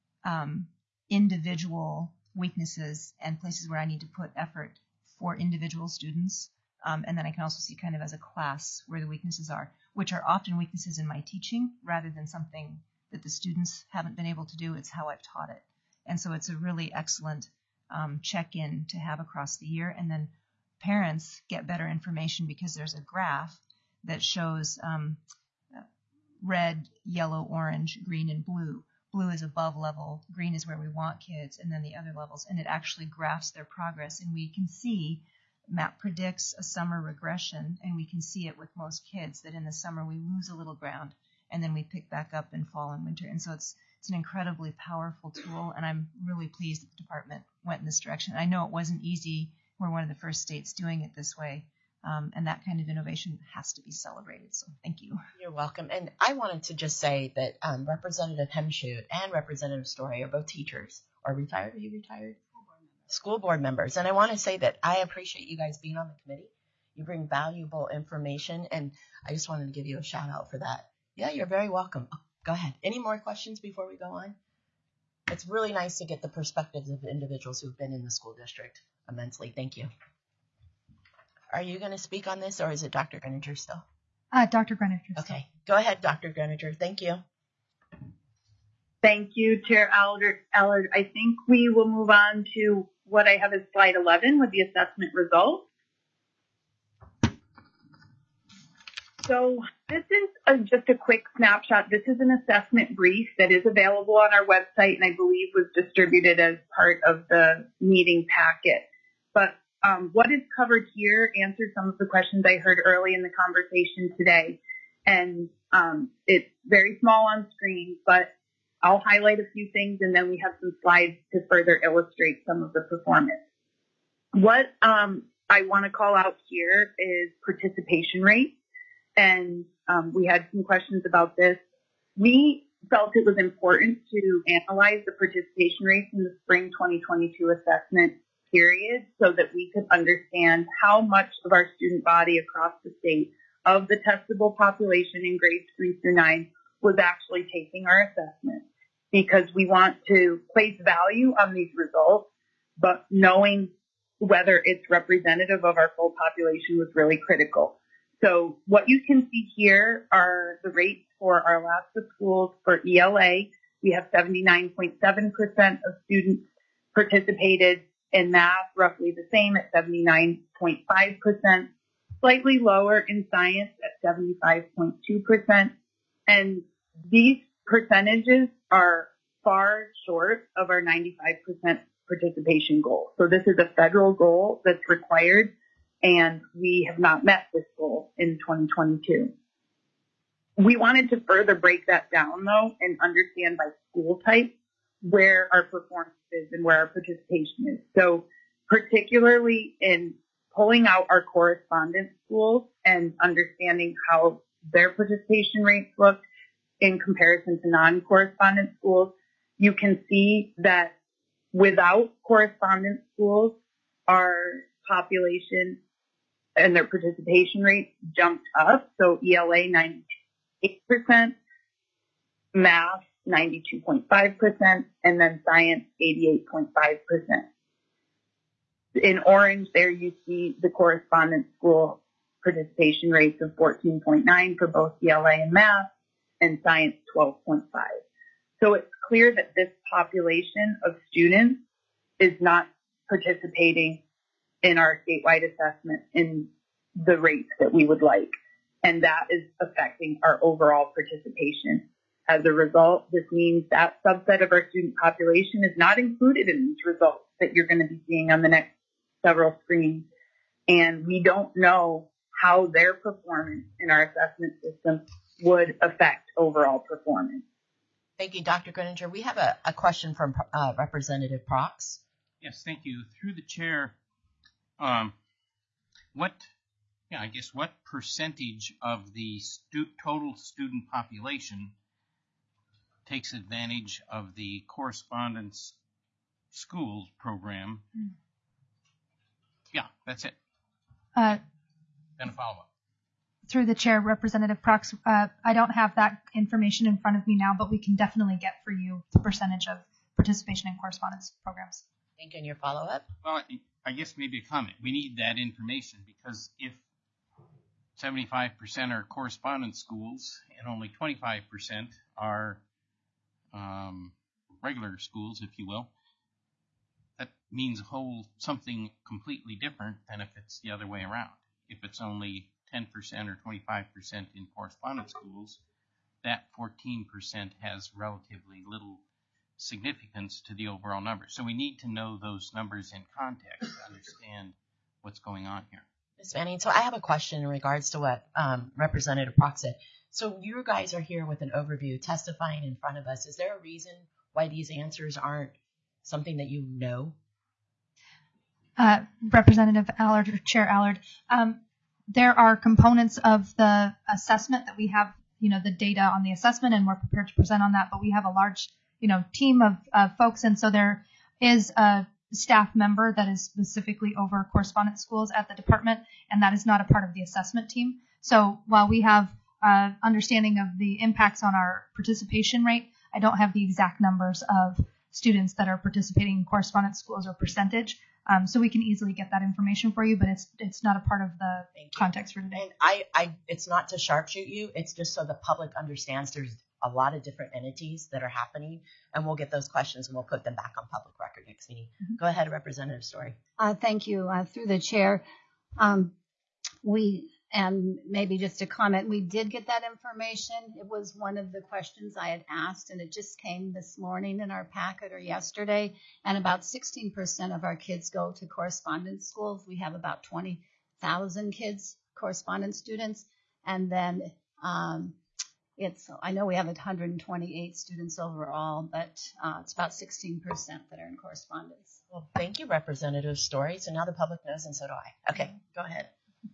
individual weaknesses and places where I need to put effort for individual students. And then I can also see kind of as a class where the weaknesses are, which are often weaknesses in my teaching rather than something that the students haven't been able to do. It's how I've taught it. And so it's a really excellent check-in to have across the year. And then parents get better information because there's a graph that shows red, yellow, orange, green, and blue. Blue is above level, green is where we want kids, and then the other levels. And it actually graphs their progress. And we can see MAP predicts a summer regression, and we can see it with most kids that in the summer we lose a little ground, and then we pick back up in fall and winter. And so it's an incredibly powerful tool, and I'm really pleased that the department went in this direction. I know it wasn't easy. We're one of the first states doing it this way, and that kind of innovation has to be celebrated. So thank you. You're welcome. And I wanted to just say that Representative Hemshoot and Representative Story are both teachers. Are retired? Are you retired? School board members. And I want to say that I appreciate you guys being on the committee. You bring valuable information, and I just wanted to give you a shout out for that. Yeah, you're very welcome. Oh, go ahead. Any more questions before we go on? It's really nice to get the perspectives of individuals who've been in the school district immensely. Thank you. Are you going to speak on this, or is it Dr. Greninger still? Dr. Greninger. Okay. Go ahead, Dr. Greninger. Thank you. Thank you, Chair Allard. I think we will move on to what I have as slide 11 with the assessment results. So this is just a quick snapshot. This is an assessment brief that is available on our website, and I believe was distributed as part of the meeting packet. But what is covered here answers some of the questions I heard early in the conversation today. And it's very small on screen, but I'll highlight a few things, and then we have some slides to further illustrate some of the performance. What I want to call out here is participation rate. And we had some questions about this. We felt it was important to analyze the participation rates in the spring 2022 assessment period so that we could understand how much of our student body across the state of the testable population in grades 3 through 9 was actually taking our assessment, because we want to place value on these results, but knowing whether it's representative of our full population was really critical. So what you can see here are the rates for our Alaska schools for ELA. We have 79.7% of students participated in math, roughly the same at 79.5%, slightly lower in science at 75.2%. And these percentages are far short of our 95% participation goal. So this is a federal goal that's required, and we have not met this goal in 2022. We wanted to further break that down, though, and understand by school type where our performance is and where our participation is. So particularly in pulling out our correspondence schools and understanding how their participation rates look in comparison to non-correspondence schools, you can see that without correspondence schools, our population and their participation rates jumped up. So ELA 98%, math 92.5%, and then science 88.5%. In orange, there you see the correspondence school participation rates of 14.9 for both ELA and math, and science 12.5. So it's clear that this population of students is not participating in our statewide assessment in the rates that we would like. And that is affecting our overall participation. As a result, this means that subset of our student population is not included in these results that you're going to be seeing on the next several screens. And we don't know how their performance in our assessment system would affect overall performance. Thank you, Dr. Greninger. We have a question from Representative Prox. Yes, thank you. Through the chair, what percentage of the total student population takes advantage of the correspondence schools program? Yeah, that's it. Then a follow-up. Through the chair, Representative Prox, I don't have that information in front of me now, but we can definitely get for you the percentage of participation in correspondence programs. Thank you. And your follow-up? Well, I guess maybe a comment. We need that information because if 75% are correspondence schools and only 25% are regular schools, if you will, that means something completely different than if it's the other way around. If it's only 10% or 25% in correspondence schools, that 14% has relatively little significance to the overall number. So we need to know those numbers in context to understand what's going on here. Ms. Manning, so I have a question in regards to what Representative Prox said. So you guys are here with an overview testifying in front of us. Is there a reason why these answers aren't something that you know? Representative Allard, or Chair Allard, there are components of the assessment that we have, the data on the assessment, and we're prepared to present on that, but we have a large, team of folks, and so there is a staff member that is specifically over correspondence schools at the department, and that is not a part of the assessment team. So while we have understanding of the impacts on our participation rate, I don't have the exact numbers of students that are participating in correspondence schools or percentage. So we can easily get that information for you, but it's not a part of the context for today. And it's not to sharpshoot you. It's just so the public understands there's a lot of different entities that are happening, and we'll get those questions and we'll put them back on public record next meeting. Mm-hmm. Go ahead, Representative Story. Thank you. Through the chair, and maybe just a comment, we did get that information. It was one of the questions I had asked, and it just came this morning in our packet or yesterday. And about 16% of our kids go to correspondence schools. We have about 20,000 kids, correspondence students. And then I know we have 128 students overall, but it's about 16% that are in correspondence. Well, thank you, Representative Story. So now the public knows, and so do I. Okay, go ahead.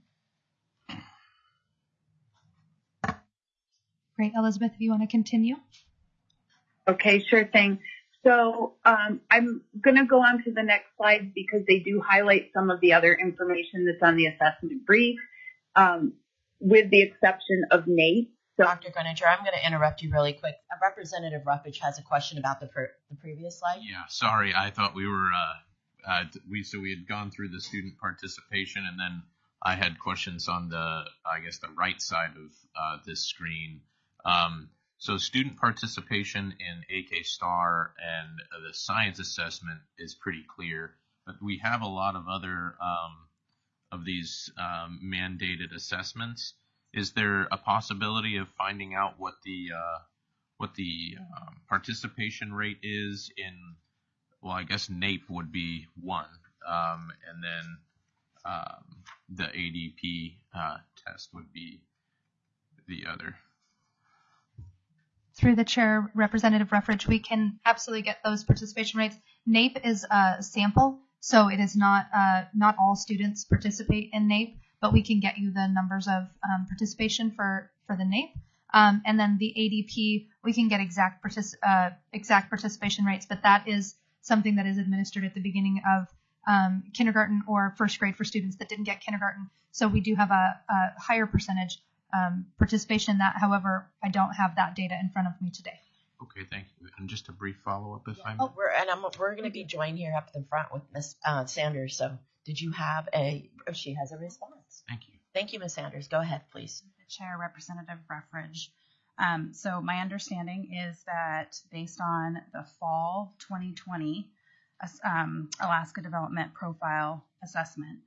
Great. Elizabeth, if you want to continue. Okay, sure thing. So I'm going to go on to the next slide because they do highlight some of the other information that's on the assessment brief, with the exception of NAEP. So, Dr. Greninger, I'm going to interrupt you really quick. Representative Ruppich has a question about the previous slide. Yeah, sorry. I thought we were we had gone through the student participation, and then I had questions on the right side of this screen. So student participation in AK STAR and the science assessment is pretty clear, but we have a lot of other of these mandated assessments. Is there a possibility of finding out what the participation rate is in? Well, I guess NAEP would be one, and then the ADP test would be the other. Through the chair, Representative Ruffridge, we can absolutely get those participation rates. NAEP is a sample, so it is not all students participate in NAEP, but we can get you the numbers of participation for the NAEP. And then the ADP, we can get exact participation rates, but that is something that is administered at the beginning of kindergarten or first grade for students that didn't get kindergarten. So we do have a higher percentage participation in that. However, I don't have that data in front of me today. Okay, thank you. And just a brief follow-up, if I may. Oh, we're going to be joined here up in front with Ms. Sanders. So did you have she has a response. Thank you. Thank you, Ms. Sanders. Go ahead, please. The Chair, Representative Ruffridge. So my understanding is that based on the fall 2020 Alaska Development Profile Assessment,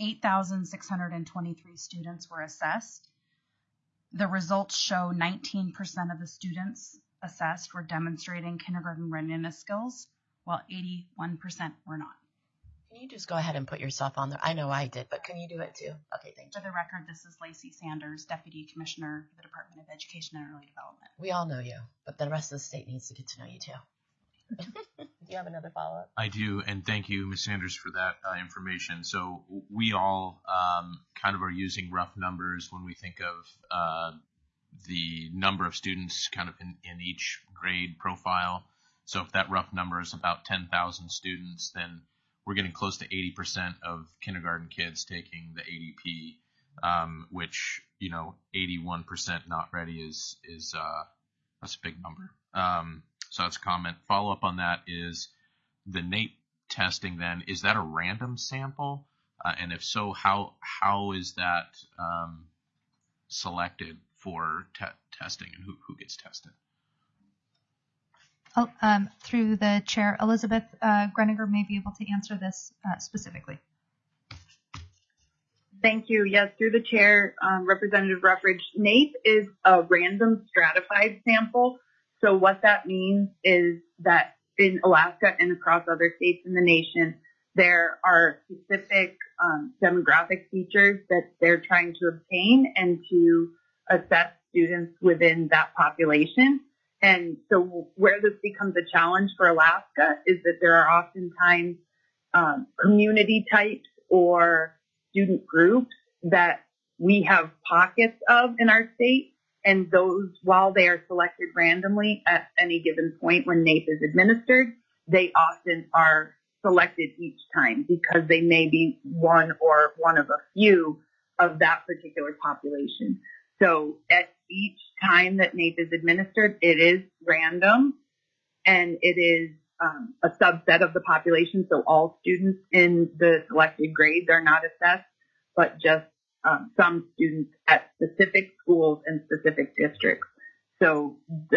8,623 students were assessed. The results show 19% of the students assessed were demonstrating kindergarten readiness skills, while 81% were not. Can you just go ahead and put yourself on there? I know I did, but can you do it too? Okay, thank For you. the record, this is Lacey Sanders, Deputy Commissioner for the Department of Education and Early Development. We all know you, but the rest of the state needs to get to know you too. Do you have another follow-up? I do, and thank you, Ms. Sanders, for that information. So we all kind of are using rough numbers when we think of the number of students kind of in each grade profile. So if that rough number is about 10,000 students, then we're getting close to 80% of kindergarten kids taking the ADP, which, 81% not ready is that's a big number. So that's a comment. Follow up on that is the NAEP testing then, is that a random sample? And if so, how is that selected for testing, and who gets tested? Through the chair, Elizabeth Greninger may be able to answer this specifically. Thank you. Yes, through the chair, Representative Ruffridge, NAEP is a random stratified sample. So what that means is that in Alaska and across other states in the nation, there are specific demographic features that they're trying to obtain and to assess students within that population. And so where this becomes a challenge for Alaska is that there are oftentimes community types or student groups that we have pockets of in our state. And those, while they are selected randomly at any given point when NAEP is administered, they often are selected each time because they may be one of a few of that particular population. So at each time that NAEP is administered, it is random and it is a subset of the population. So all students in the selected grades are not assessed, but just some students at specific schools and specific districts. So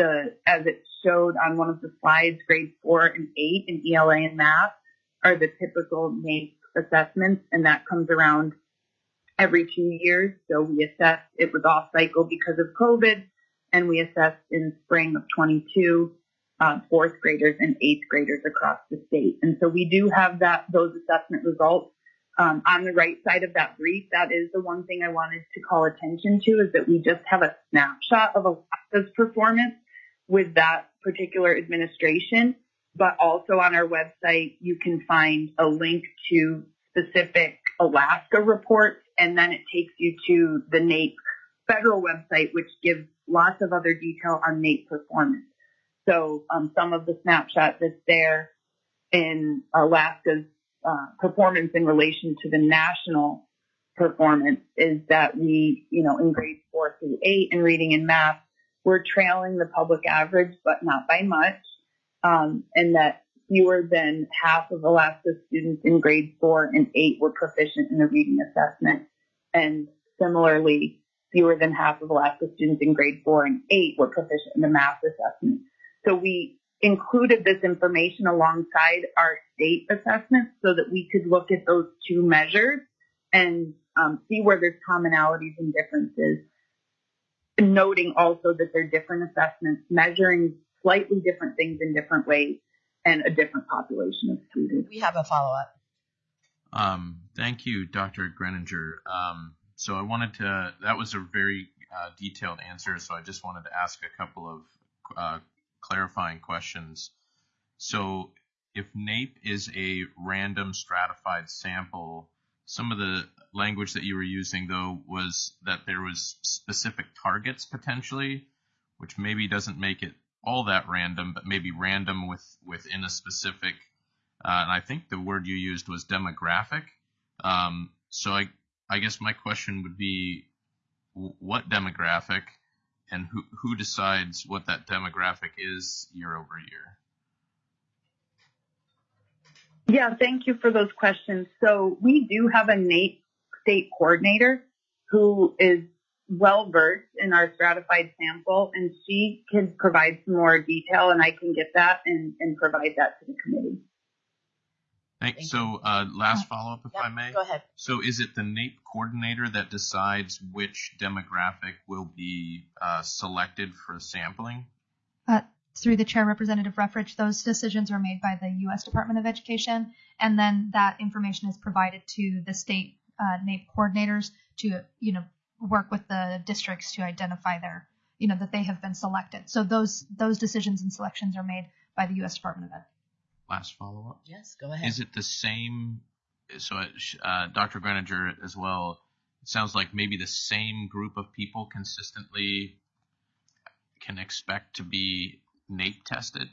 as it showed on one of the slides, grades 4 and 8 in ELA and math are the typical NAEP assessments, and that comes around every 2 years. So we assessed, it was off cycle because of COVID, and we assessed in spring of 22, fourth graders and eighth graders across the state. And so we do have those assessment results. On the right side of that brief, that is the one thing I wanted to call attention to, is that we just have a snapshot of Alaska's performance with that particular administration. But also on our website, you can find a link to specific Alaska reports, and then it takes you to the NAEP federal website, which gives lots of other detail on NAEP performance. So some of the snapshot that's there in Alaska's performance in relation to the national performance is that we, in grades 4 through 8 in reading and math, we're trailing the public average, but not by much, and that fewer than half of Alaska's students in grades 4 and 8 were proficient in the reading assessment, and similarly, fewer than half of Alaska students in grade 4 and 8 were proficient in the math assessment. So we included this information alongside our state assessment so that we could look at those two measures and see where there's commonalities and differences, noting also that they're different assessments, measuring slightly different things in different ways, and a different population of students. We have a follow-up. Thank you, Dr. Greninger. So I wanted to, that was a very detailed answer, so I just wanted to ask a couple of clarifying questions. So if NAEP is a random stratified sample, some of the language that you were using, though, was that there was specific targets potentially, which maybe doesn't make it all that random, but maybe random within a specific, and I think the word you used was demographic. So I guess my question would be, what demographic, and who decides what that demographic is year over year? Yeah, thank you for those questions. So we do have a NAEP state coordinator who is well-versed in our stratified sample, and she can provide some more detail, and I can get that and provide that to the committee. Thanks. So last follow-up, if I may. Go ahead. So is it the NAEP coordinator that decides which demographic will be selected for sampling? Through the chair, Representative Ruffridge, those decisions are made by the U.S. Department of Education, and then that information is provided to the state NAEP coordinators to, work with the districts to identify their, that they have been selected. So those decisions and selections are made by the U.S. Department of Ed. Last follow-up. Yes, go ahead. Is it the same? So, Dr. Greninger as well. It sounds like maybe the same group of people consistently can expect to be NAEP tested.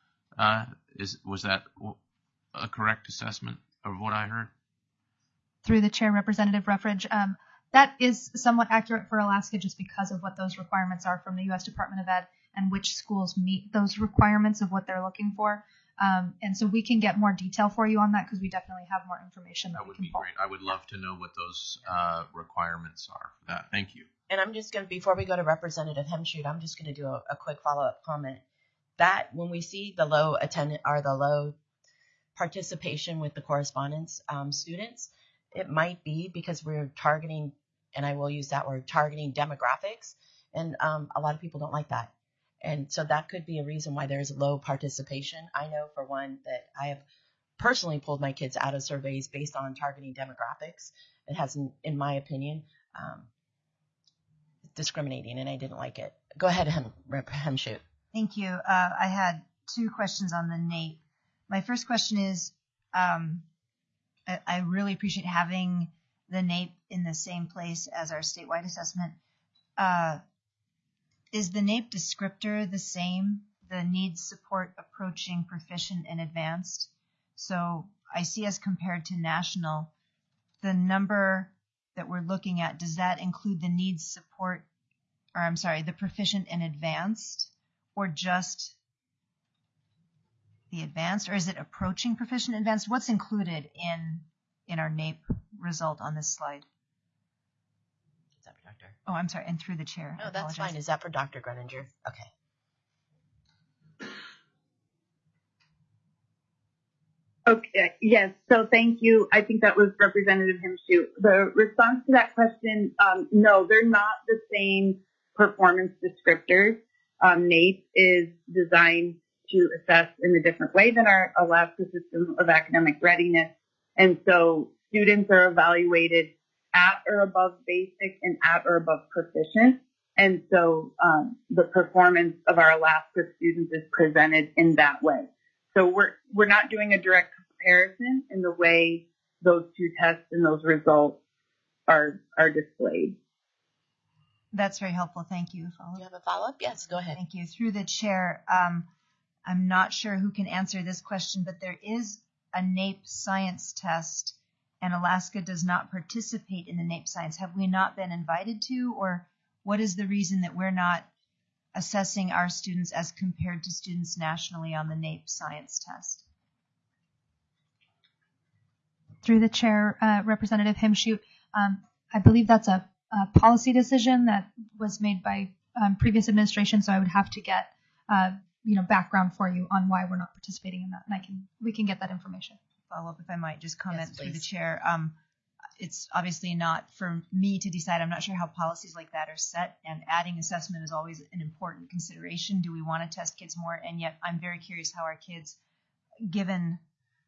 Was that a correct assessment of what I heard? Through the chair, Representative Ruffridge, that is somewhat accurate for Alaska just because of what those requirements are from the U.S. Department of Ed and which schools meet those requirements of what they're looking for. And so we can get more detail for you on that because we definitely have more information that would be great. I would love to know what those requirements are for that. Thank you. And I'm just going to, before we go to Representative Hemshoot, I'm just going to do a quick follow-up comment. That when we see the low attendance or the low participation with the correspondence students, it might be because we're targeting, and I will use that word, targeting demographics, and a lot of people don't like that. And so that could be a reason why there's low participation. I know for one that I have personally pulled my kids out of surveys based on targeting demographics. It hasn't, in my opinion, discriminating, and I didn't like it. Go ahead, Hemshoot. Thank you. I had two questions on the NAEP. My first question is, I really appreciate having the NAEP in the same place as our statewide assessment. Is the NAEP descriptor the same, the needs, support, approaching, proficient, and advanced? So I see as compared to national, the number that we're looking at, does that include the needs, support, or I'm sorry, the proficient and advanced, or just the advanced, or is it approaching proficient and advanced? What's included in our NAEP result on this slide? Is that for Dr.? Oh, I'm sorry, and through the chair. No, that's fine. Is that for Dr. Greninger? Okay. Okay, yes, so thank you. I think that was Representative Hemshoot. The response to that question, no, they're not the same performance descriptors. NAEP is designed to assess in a different way than our Alaska system of academic readiness. And so students are evaluated at or above basic and at or above proficient. And so the performance of our Alaska students is presented in that way. So we're not doing a direct comparison in the way those two tests and those results are displayed. That's very helpful. Thank you. Do you have a follow-up? Yes, go ahead. Thank you. Through the chair, I'm not sure who can answer this question, but there is a NAEP science test, and Alaska does not participate in the NAEP science. Have we not been invited to, or what is the reason that we're not assessing our students as compared to students nationally on the NAEP science test? Through the chair, Representative Hemshoot, I believe that's a policy decision that was made by previous administration, so I would have to get background for you on why we're not participating in that, and we can get that information. Follow up, if I might, just comment. Yes, through the chair. It's obviously not for me to decide. I'm not sure how policies like that are set, and adding assessment is always an important consideration. Do we want to test kids more? And yet I'm very curious how our kids, given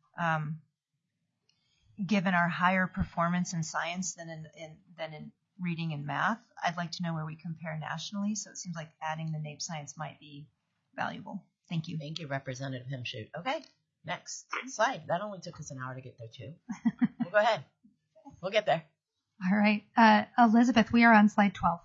our higher performance in science than in reading and math, I'd like to know where we compare nationally. So it seems like adding the NAEP science might be valuable. Thank you. Thank you, Representative Himshoot. Okay, next slide. That only took us an hour to get there, too. We'll go ahead. We'll get there. All right. Elizabeth, we are on slide 12.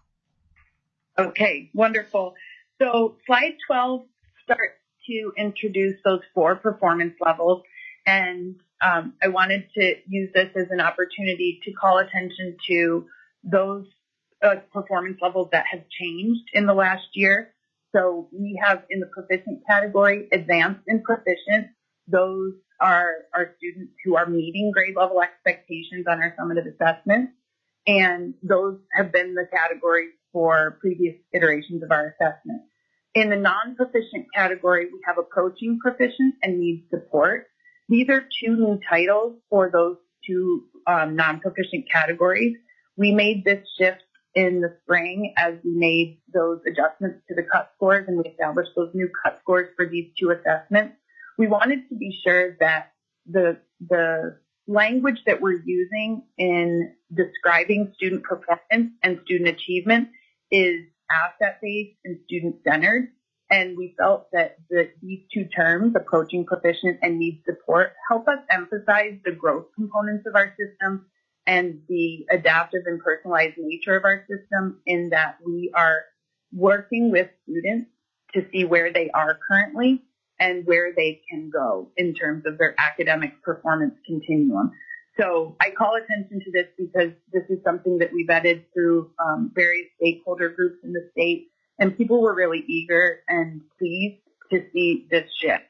Okay, wonderful. So slide 12 starts to introduce those 4 performance levels. And I wanted to use this as an opportunity to call attention to those performance levels that have changed in the last year. So we have in the proficient category, advanced and proficient. Those are our students who are meeting grade level expectations on our summative assessment. And those have been the categories for previous iterations of our assessment. In the non-proficient category, we have approaching proficient and needs support. These are 2 new titles for those 2 non-proficient categories. We made this shift in the spring as we made those adjustments to the cut scores and we established those new cut scores for these 2 assessments. We wanted to be sure that the language that we're using in describing student performance and student achievement is asset-based and student-centered. And we felt that these 2 terms, approaching proficient and needs support, help us emphasize the growth components of our system and the adaptive and personalized nature of our system, in that we are working with students to see where they are currently and where they can go in terms of their academic performance continuum. So I call attention to this because this is something that we vetted through various stakeholder groups in the state, and people were really eager and pleased to see this shift.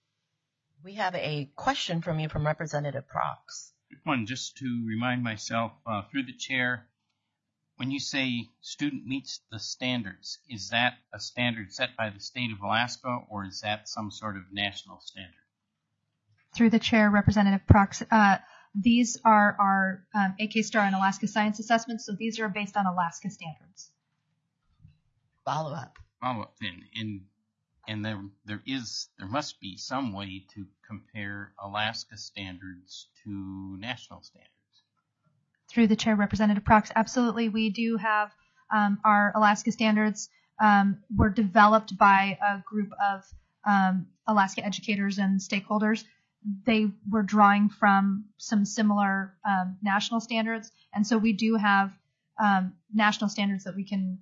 We have a question from you from Representative Prox. One, just to remind myself, through the chair, when you say student meets the standards, is that a standard set by the state of Alaska, or is that some sort of national standard? Through the chair, Representative Prox, these are our AK Star and Alaska Science Assessments, so these are based on Alaska standards. Follow up then, and there must be some way to compare Alaska standards to national standards. Through the chair, Representative Prox, absolutely. We do have our Alaska standards were developed by a group of Alaska educators and stakeholders. They were drawing from some similar national standards, and so we do have national standards that we can,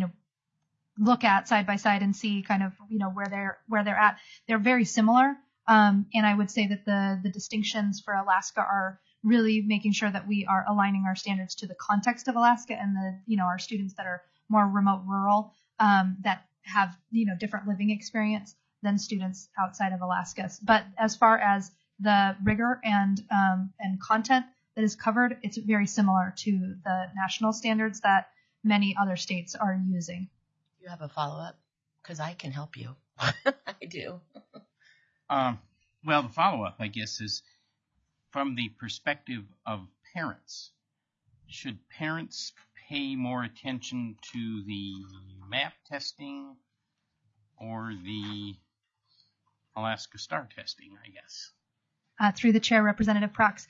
look at side by side and see kind of, where they're at. They're very similar, and I would say that the distinctions for Alaska are really making sure that we are aligning our standards to the context of Alaska and our students that are more remote, rural, that have, different living experience than students outside of Alaska. But as far as the rigor and content that is covered, it's very similar to the national standards that many other states are using. You have a follow-up? Because I can help you. I do. Well, the follow-up, I guess, is from the perspective of parents. Should parents pay more attention to the MAP testing or the Alaska STAR testing, I guess? Through the chair, Representative Prox,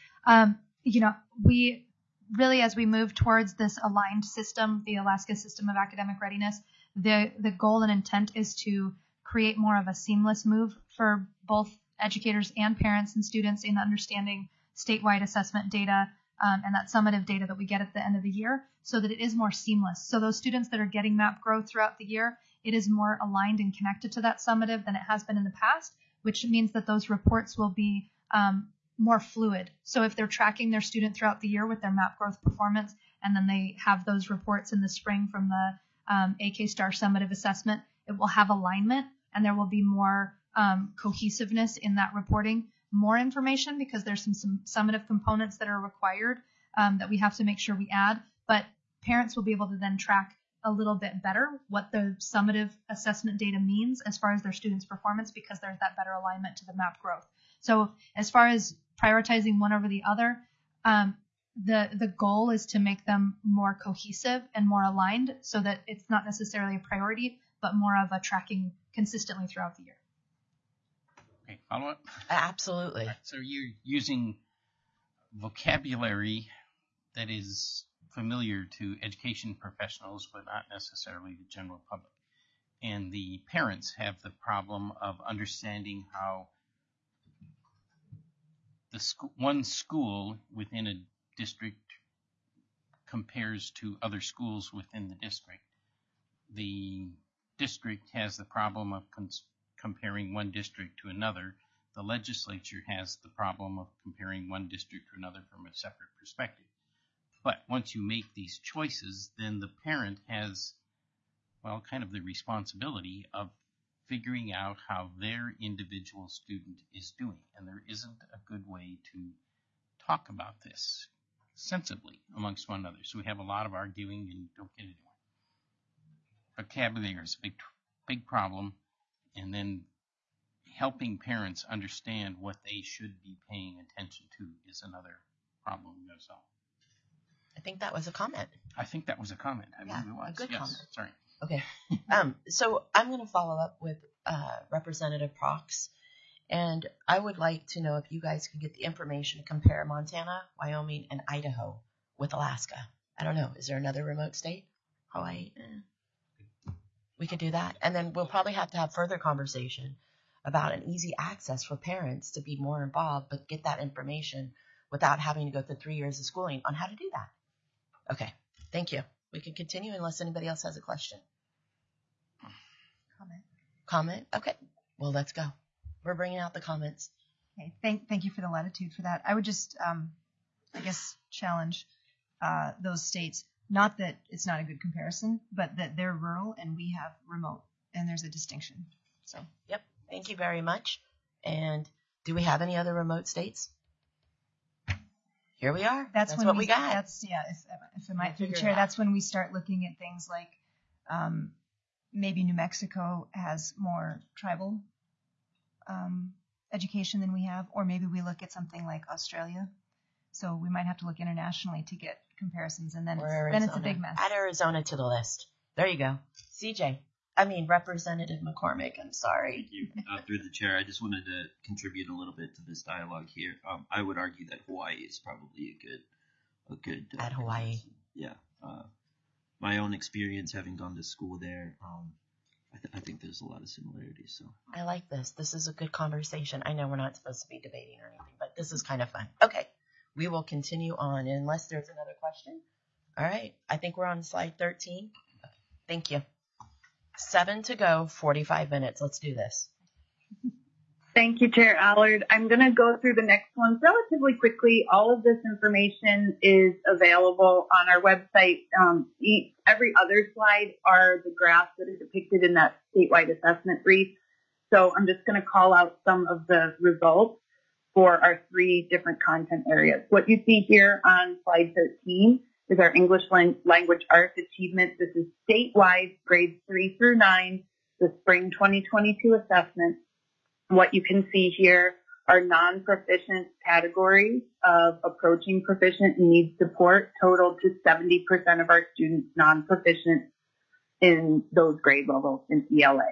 we really, as we move towards this aligned system, the Alaska System of Academic Readiness, the goal and intent is to create more of a seamless move for both educators and parents and students in understanding statewide assessment data and that summative data that we get at the end of the year, so that it is more seamless. So those students that are getting MAP growth throughout the year, it is more aligned and connected to that summative than it has been in the past, which means that those reports will be more fluid. So if they're tracking their student throughout the year with their MAP growth performance, and then they have those reports in the spring from the AK Star summative assessment, it will have alignment, and there will be more cohesiveness in that reporting, more information, because there's some summative components that are required that we have to make sure we add, but parents will be able to then track a little bit better what the summative assessment data means as far as their students' performance, because there's that better alignment to the MAP growth. So as far as prioritizing one over the other, the goal is to make them more cohesive and more aligned, so that it's not necessarily a priority, but more of a tracking consistently throughout the year. Okay, follow up? Absolutely. So you're using vocabulary that is familiar to education professionals, but not necessarily the general public. and the parents have the problem of understanding how one school within a district compares to other schools within the district. The district has the problem of comparing one district to another. The legislature has the problem of comparing one district to another from a separate perspective. But once you make these choices, then the parent has, well, kind of the responsibility of figuring out how their individual student is doing. And there isn't a good way to talk about this sensibly amongst one another. So we have a lot of arguing and don't get anywhere. Vocabulary is a big problem, and then helping parents understand what they should be paying attention to is another problem we got to solve. I think that was a comment. I think that was a comment. I Yeah, believe it was. a good Yes, comment. sorry. Okay. So I'm going to follow up with Representative Prox, and I would like to know if you guys could get the information to compare Montana, Wyoming, and Idaho with Alaska. I don't know. Is there another remote state? Hawaii? We could do that. And then we'll probably have to have further conversation about an easy access for parents to be more involved, but get that information without having to go through 3 years of schooling on how to do that. Okay. Thank you. We can continue unless anybody else has a question. Comment? Okay. Well, let's go. We're bringing out the comments. Okay, thank you for the latitude for that. I would just, I guess, challenge those states. Not that it's not a good comparison, but that they're rural and we have remote, and there's a distinction. So. Yep. Thank you very much. And do we have any other remote states? Here we are. That's what we got. That's if I might through the chair, that's when we start looking at things like maybe New Mexico has more tribal education than we have, or maybe we look at something like Australia. So we might have to look internationally to get comparisons, and then it's a big mess. Add Arizona to the list. There you go. Representative McCormick, I'm sorry. Thank you. Through the chair, I just wanted to contribute a little bit to this dialogue here. I would argue that Hawaii is probably a good. Add Hawaii. Yeah. My own experience having gone to school there, I think there's a lot of similarities. So I like this. This is a good conversation. I know we're not supposed to be debating or anything, but this is kind of fun. Okay. We will continue on unless there's another question. All right. I think we're on slide 13. Thank you. 7 to go, 45 minutes. Let's do this. Thank you, Chair Allard. I'm going to go through the next ones relatively quickly. All of this information is available on our website. Every other slide are the graphs that are depicted in that statewide assessment brief. So I'm just going to call out some of the results for our 3 different content areas. What you see here on slide 13 is our English language arts achievement. This is statewide, grades 3 through 9, the spring 2022 assessment. What you can see here are non-proficient categories of approaching proficient and need support, total to 70% of our students non-proficient in those grade levels in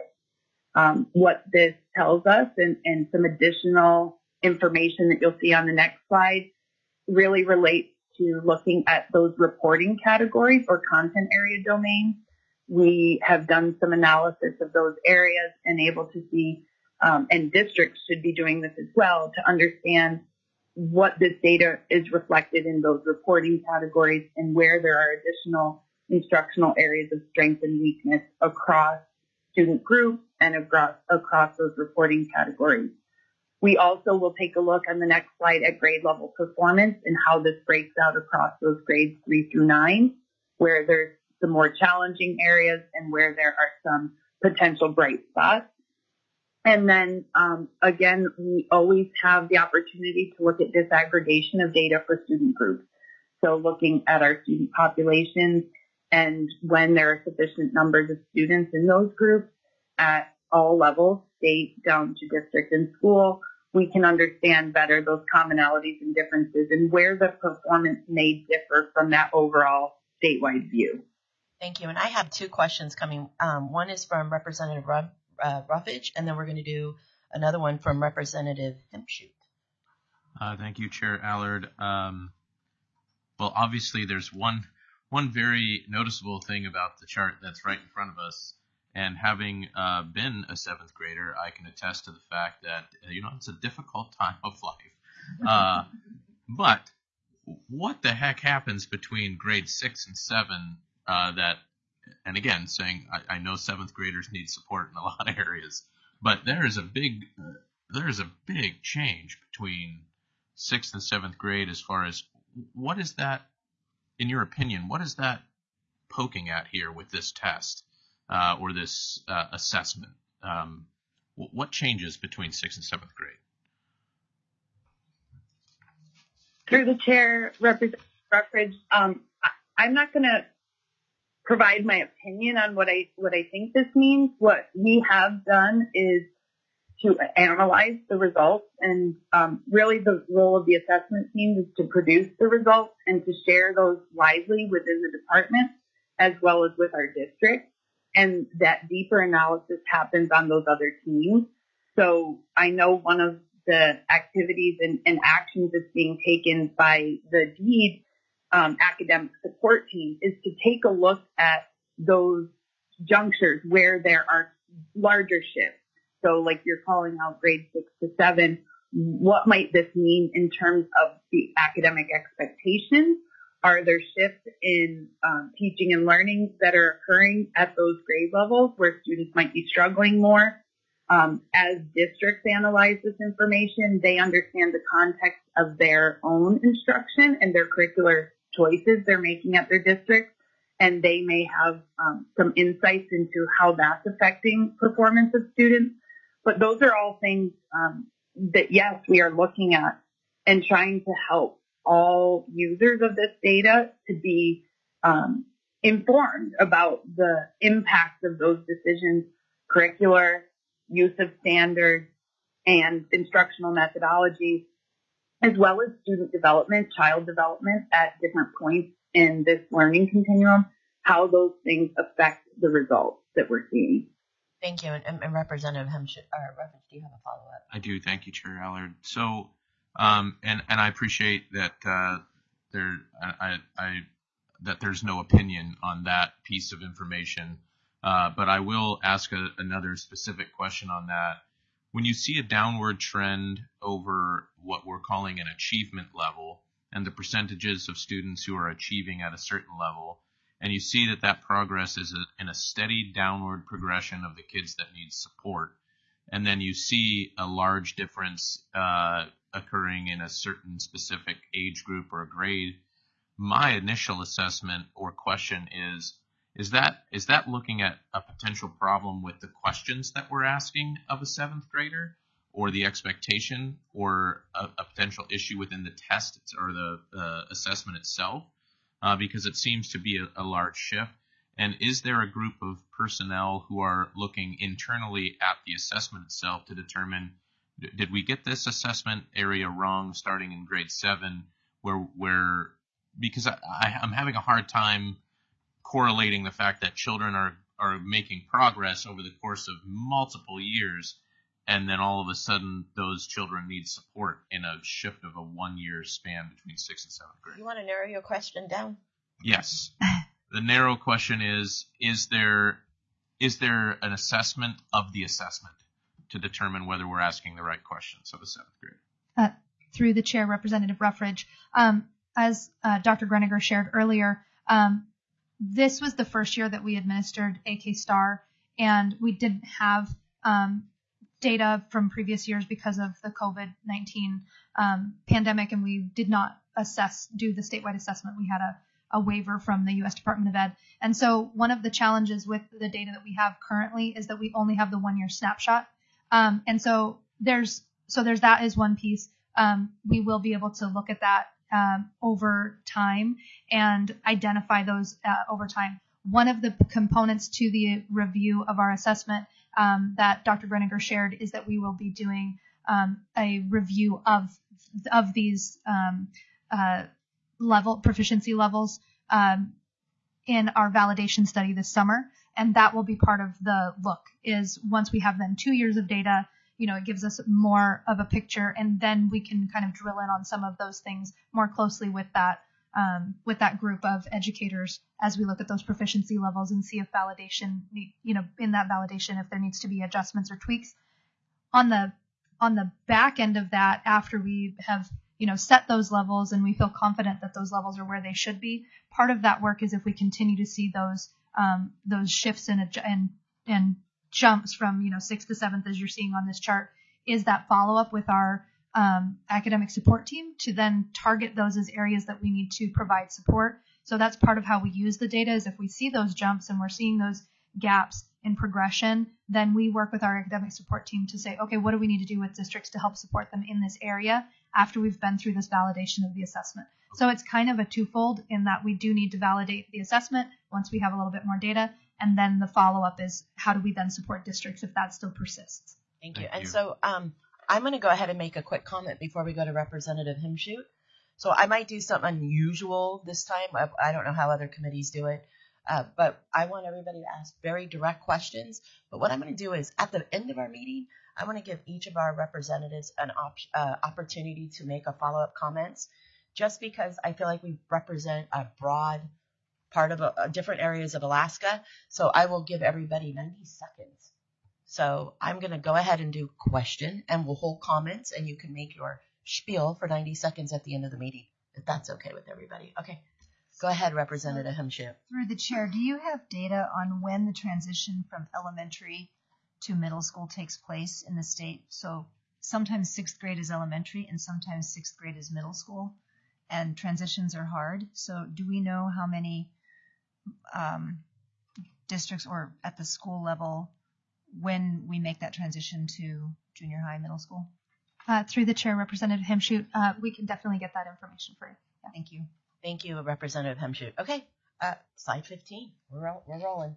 ELA. What this tells us, and some additional information that you'll see on the next slide, really relates to looking at those reporting categories or content area domains. We have done some analysis of those areas and able to see, and districts should be doing this as well, to understand what this data is reflected in those reporting categories and where there are additional instructional areas of strength and weakness across student groups and across those reporting categories. We also will take a look on the next slide at grade level performance and how this breaks out across those grades 3 through 9, where there's some more challenging areas and where there are some potential bright spots. And then, again, we always have the opportunity to look at disaggregation of data for student groups. So looking at our student populations and when there are sufficient numbers of students in those groups at all levels, state down to district and school, we can understand better those commonalities and differences and where the performance may differ from that overall statewide view. Thank you. And I have 2 questions coming. One is from Representative Ruffage, and then we're going to do another one from Representative Hempshoot. Thank you, Chair Allard. Well, obviously there's one very noticeable thing about the chart that's right in front of us, And having been a seventh grader, I can attest to the fact that, it's a difficult time of life. But what the heck happens between grade 6 and 7 and again, saying I know seventh graders need support in a lot of areas, but there is a big change between 6th and 7th grade as far as what is that, in your opinion, what is that poking at here with this test or this assessment? What changes between 6th and 7th grade? Through the chair, Representative Ruffridge, I'm not going to provide my opinion on what I think this means. What we have done is to analyze the results, and really the role of the assessment team is to produce the results and to share those widely within the department as well as with our district. And that deeper analysis happens on those other teams. So I know one of the activities and actions that's being taken by the DEED academic support team is to take a look at those junctures where there are larger shifts. So like you're calling out grade 6 to 7, what might this mean in terms of the academic expectations? Are there shifts in teaching and learning that are occurring at those grade levels where students might be struggling more? As districts analyze this information, they understand the context of their own instruction and their curricular choices they're making at their district, and they may have some insights into how that's affecting performance of students. But those are all things that, yes, we are looking at and trying to help all users of this data to be informed about the impact of those decisions, curricular, use of standards, and instructional methodologies, as well as student development, child development at different points in this learning continuum, how those things affect the results that we're seeing. Thank you. And Representative Hemschitt, do you have a follow-up? I do. Thank you, Chair Allard. So, and I appreciate that that there's no opinion on that piece of information. But I will ask another specific question on that. When you see a downward trend over what we're calling an achievement level and the percentages of students who are achieving at a certain level, and you see that progress is in a steady downward progression of the kids that need support, and then you see a large difference occurring in a certain specific age group or grade, my initial assessment or question is that looking at a potential problem with the questions that we're asking of a seventh grader, or the expectation, or a potential issue within the test or the assessment itself? Because it seems to be a large shift. And is there a group of personnel who are looking internally at the assessment itself to determine, did we get this assessment area wrong starting in grade 7, because I'm having a hard time correlating the fact that children are making progress over the course of multiple years, and then all of a sudden those children need support in a shift of a 1-year span between 6th and 7th grade. You want to narrow your question down? Yes. The narrow question is there an assessment of the assessment to determine whether we're asking the right questions of a 7th grade? Through the chair, Representative Ruffridge, as Dr. Greninger shared earlier, this was the first year that we administered AK Star, and we didn't have data from previous years because of the COVID-19 pandemic, and we did not do the statewide assessment. We had a waiver from the U.S. Department of Ed. And so one of the challenges with the data that we have currently is that we only have the 1-year snapshot. And so there's that is one piece. We will be able to look at that over time and identify those over time. One of the components to the review of our assessment that Dr. Greninger shared is that we will be doing a review of these proficiency levels in our validation study this summer, and that will be part of the look. Is once we have then 2 years of data, it gives us more of a picture, and then we can kind of drill in on some of those things more closely with that with that group of educators as we look at those proficiency levels and see if validation, in that validation, if there needs to be adjustments or tweaks. On the back end of that, after we have set those levels and we feel confident that those levels are where they should be, part of that work is if we continue to see those shifts and jumps from 6th to 7th, as you're seeing on this chart, is that follow up with our academic support team to then target those as areas that we need to provide support. So that's part of how we use the data, is if we see those jumps and we're seeing those gaps in progression, then we work with our academic support team to say, okay, what do we need to do with districts to help support them in this area after we've been through this validation of the assessment. So it's kind of a twofold in that we do need to validate the assessment once we have a little bit more data, and then the follow-up is how do we then support districts if that still persists. Thank you. And so I'm going to go ahead and make a quick comment before we go to Representative Himschoot. So I might do something unusual this time. I don't know how other committees do it, but I want everybody to ask very direct questions. But what I'm going to do is at the end of our meeting, I want to give each of our representatives an opportunity to make a follow-up comments, just because I feel like we represent a broad part of different areas of Alaska. So I will give everybody 90 seconds. So I'm going to go ahead and do question, and we'll hold comments, and you can make your spiel for 90 seconds at the end of the meeting, if that's okay with everybody. Okay. Go ahead, Representative Himschoot. Through the chair, do you have data on when the transition from elementary to middle school takes place in the state? So sometimes 6th grade is elementary and sometimes 6th grade is middle school, and transitions are hard. So do we know how many districts or at the school level when we make that transition to junior high, middle school? Through the chair, Representative Himschoot, we can definitely get that information for you. Yeah. Thank you. Thank you, Representative Himschoot. Okay, slide 15. We're rolling.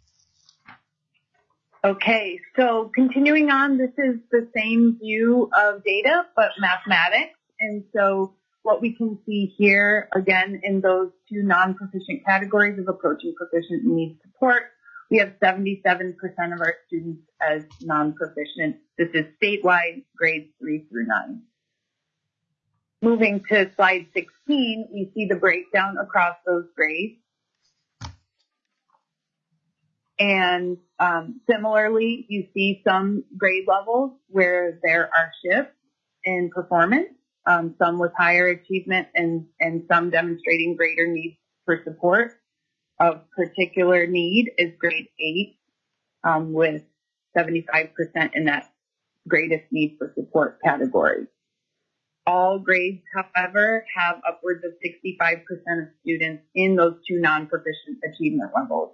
Okay, so continuing on, this is the same view of data, but mathematics. And so what we can see here, again, in those two non-proficient categories of approaching proficient and needs support, we have 77% of our students as non-proficient. This is statewide, grades 3 through 9. Moving to slide 16, we see the breakdown across those grades. And similarly, you see some grade levels where there are shifts in performance, some with higher achievement and some demonstrating greater needs for support. Of particular need is grade 8, with 75% in that greatest need for support category. All grades, however, have upwards of 65% of students in those two non-proficient achievement levels.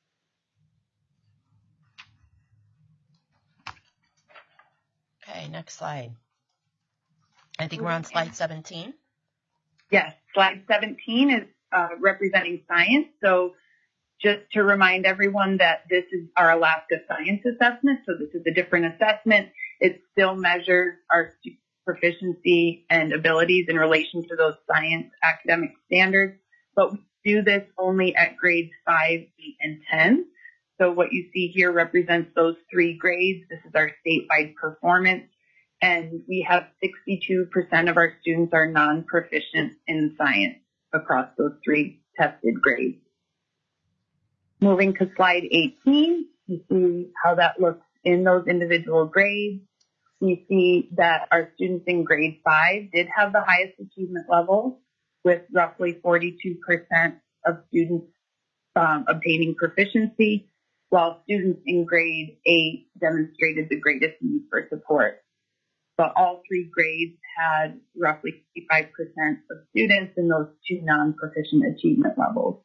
Okay, next slide. I think we're on slide 17. Yes, slide 17 is representing science. So just to remind everyone that this is our Alaska Science Assessment. So this is a different assessment. It still measures our proficiency and abilities in relation to those science academic standards, but we do this only at grades 5, 8, and 10. So what you see here represents those 3 grades. This is our statewide performance, and we have 62% of our students are non-proficient in science across those 3 tested grades. Moving to slide 18, you see how that looks in those individual grades. You see that our students in grade 5 did have the highest achievement level, with roughly 42% of students obtaining proficiency, while students in grade 8 demonstrated the greatest need for support. But all 3 grades had roughly 55% of students in those two non-proficient achievement levels.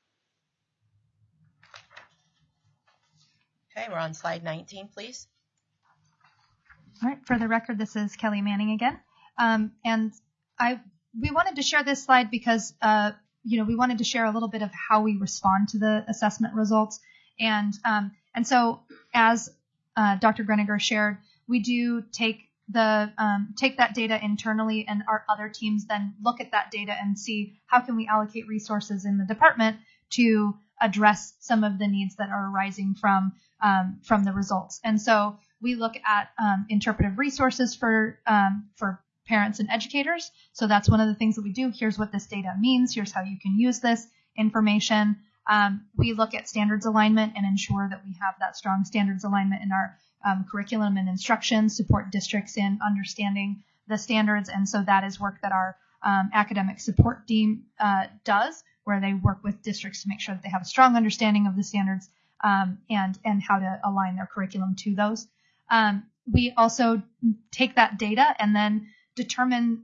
Okay, we're on slide 19, please. All right, for the record, this is Kelly Manning again. And we wanted to share this slide because, we wanted to share a little bit of how we respond to the assessment results. And so as Dr. Greniger shared, we do take that data internally, and our other teams then look at that data and see how can we allocate resources in the department to address some of the needs that are arising from the results. And so we look at interpretive resources for parents and educators. So that's one of the things that we do. Here's what this data means. Here's how you can use this information. We look at standards alignment and ensure that we have that strong standards alignment in our curriculum and instruction, support districts in understanding the standards. And so that is work that our academic support team does, where they work with districts to make sure that they have a strong understanding of the standards and how to align their curriculum to those. We also take that data and then determine,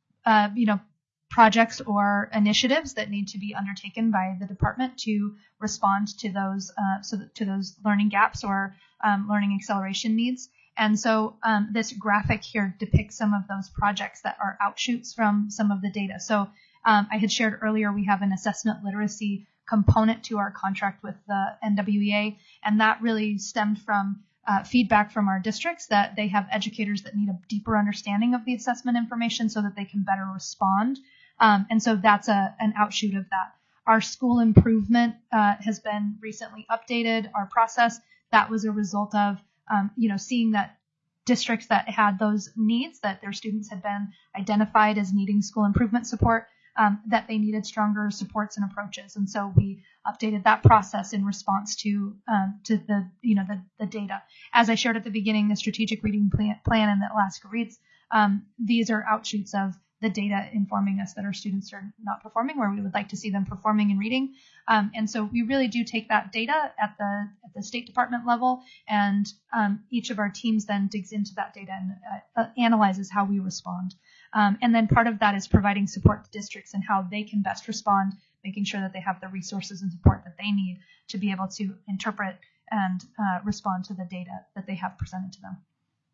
projects or initiatives that need to be undertaken by the department to respond to those to those learning gaps or learning acceleration needs. And so this graphic here depicts some of those projects that are outshoots from some of the data. So I had shared earlier we have an assessment literacy component to our contract with the NWEA, and that really stemmed from feedback from our districts that they have educators that need a deeper understanding of the assessment information so that they can better respond. And so that's an outshoot of that. Our school improvement has been recently updated, our process. That was a result of, seeing that districts that had those needs, that their students had been identified as needing school improvement support, that they needed stronger supports and approaches. And so we updated that process in response to the data. As I shared at the beginning, the strategic reading plan and the Alaska Reads, these are outshoots of the data informing us that our students are not performing where we would like to see them performing in reading. And so we really do take that data at the State Department level, and each of our teams then digs into that data and analyzes how we respond. And then part of that is providing support to districts and how they can best respond, making sure that they have the resources and support that they need to be able to interpret and respond to the data that they have presented to them.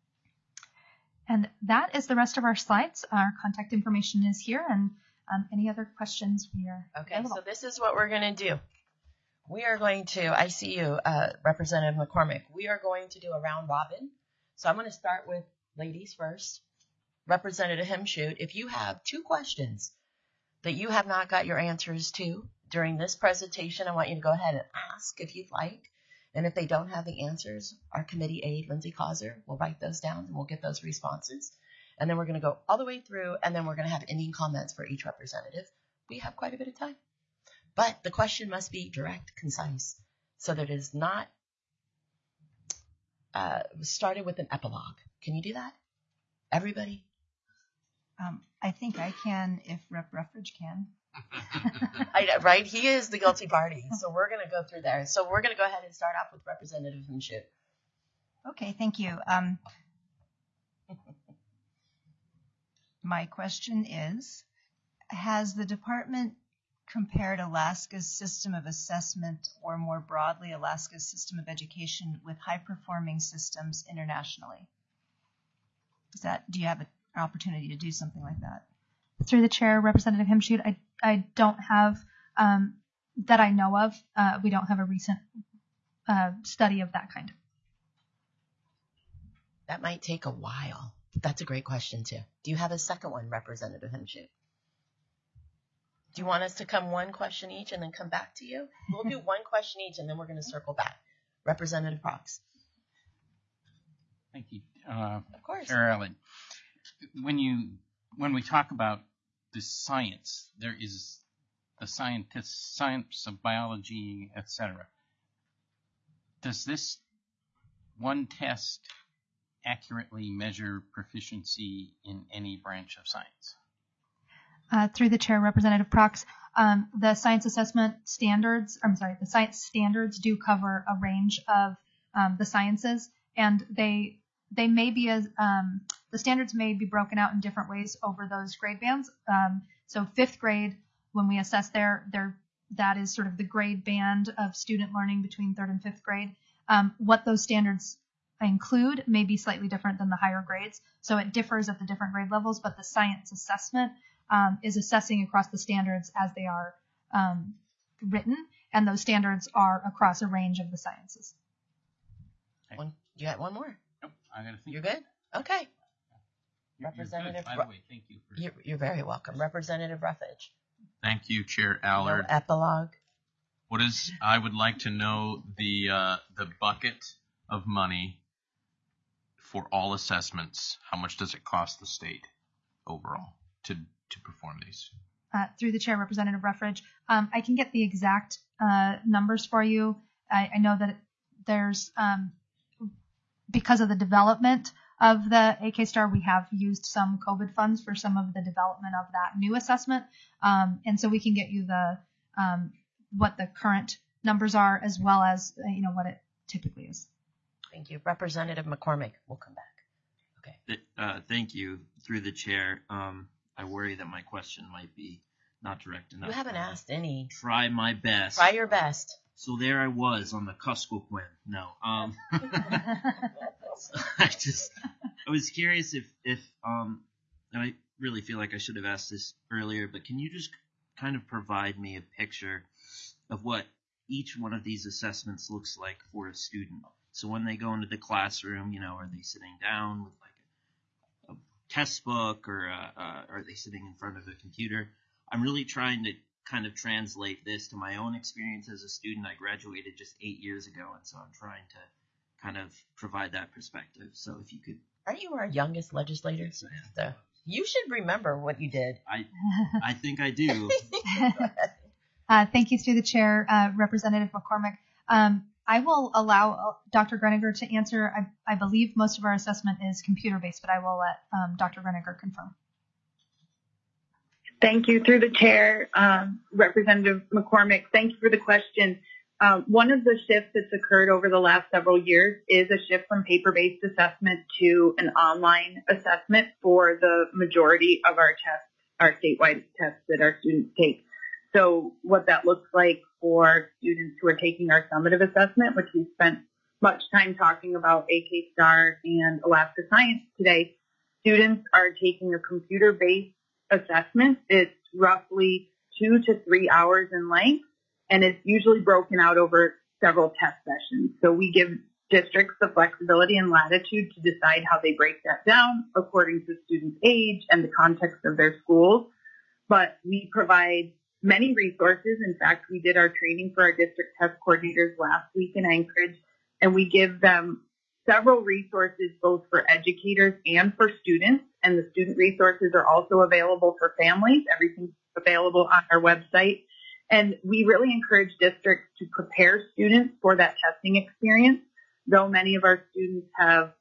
And that is the rest of our slides. Our contact information is here, and any other questions we are available. So this is what we're going to do. We are going to, I see you, Representative McCormick. We are going to do a round robin. So I'm going to start with ladies first. Representative Hemshoot, if you have 2 questions that you have not got your answers to during this presentation, I want you to go ahead and ask if you'd like. And if they don't have the answers, our committee aide, Lindsay Causer, will write those down and we'll get those responses. And then we're going to go all the way through, and then we're going to have ending comments for each representative. We have quite a bit of time. But the question must be direct, concise, so that it is not started with an epilogue. Can you do that? Everybody? I think I can if Rep. Ruffridge can. Right? He is the guilty party. So we're going to go through there. So we're going to go ahead and start off with Representative Hemshoot. Okay, thank you. My question is, has the department compared Alaska's system of assessment, or more broadly, Alaska's system of education, with high-performing systems internationally? Do you have an opportunity to do something like that? Through the chair, Representative Hemshoot, I don't have, that I know of, we don't have a recent study of that kind. That might take a while. That's a great question, too. Do you have a second one, Representative Hemshoot? Do you want us to come one question each and then come back to you? We'll do one question each, and then we're going to circle back. Representative Prox. Thank you. Of course. Chair Allen, when we talk about the science, there is the science of biology, etc. Does this one test accurately measure proficiency in any branch of science? Through the chair, Representative Prox, the science assessment standards, the science standards do cover a range of the sciences, and they may be the standards may be broken out in different ways over those grade bands. So 5th grade, when we assess that is sort of the grade band of student learning between 3rd and 5th grade. What those standards include may be slightly different than the higher grades. So it differs at the different grade levels, but the science assessment is assessing across the standards as they are written, and those standards are across a range of the sciences. You got one more? Nope, I got to think. You're good? Okay. Representative, by the way, thank you. You're very welcome. Representative Ruffage. Thank you, Chair Allard. No epilogue. I would like to know the bucket of money for all assessments. How much does it cost the state? overall to perform these? Through the chair, Representative Ruffridge, I can get the exact numbers for you. I know that there's, because of the development of the AK Star, we have used some COVID funds for some of the development of that new assessment. And so we can get you the what the current numbers are, as well as what it typically is. Thank you. Representative McCormick will come back. Okay. Thank you. Through the chair, I worry that my question might be not direct enough. You haven't asked any. Try my best. Try your best. So there I was on the Kuskokwim. No. I was curious if and I really feel like I should have asked this earlier, but can you just kind of provide me a picture of what each one of these assessments looks like for a student? So when they go into the classroom, are they sitting down with like a test book, or are they sitting in front of a computer? I'm really trying to kind of translate this to my own experience as a student. I graduated just 8 years ago, and so I'm trying to kind of provide that perspective. So if you could. Are you our youngest legislator? Yes, I am. So you should remember what you did. I think I do. Thank you, through the chair, Representative McCormick. I will allow Dr. Greniger to answer. I believe most of our assessment is computer-based, but I will let Dr. Greniger confirm. Thank you. Through the chair, Representative McCormick, thank you for the question. One of the shifts that's occurred over the last several years is a shift from paper-based assessment to an online assessment for the majority of our tests, our statewide tests that our students take. So what that looks like for students who are taking our summative assessment, which we spent much time talking about AK Star and Alaska Science today, students are taking a computer-based assessment. It's roughly 2 to 3 hours in length, and it's usually broken out over several test sessions. So we give districts the flexibility and latitude to decide how they break that down according to students' age and the context of their schools. But we provide many resources. In fact, we did our training for our district test coordinators last week in Anchorage, and we give them several resources both for educators and for students. And the student resources are also available for families. Everything's available on our website. And we really encourage districts to prepare students for that testing experience. Though many of our students have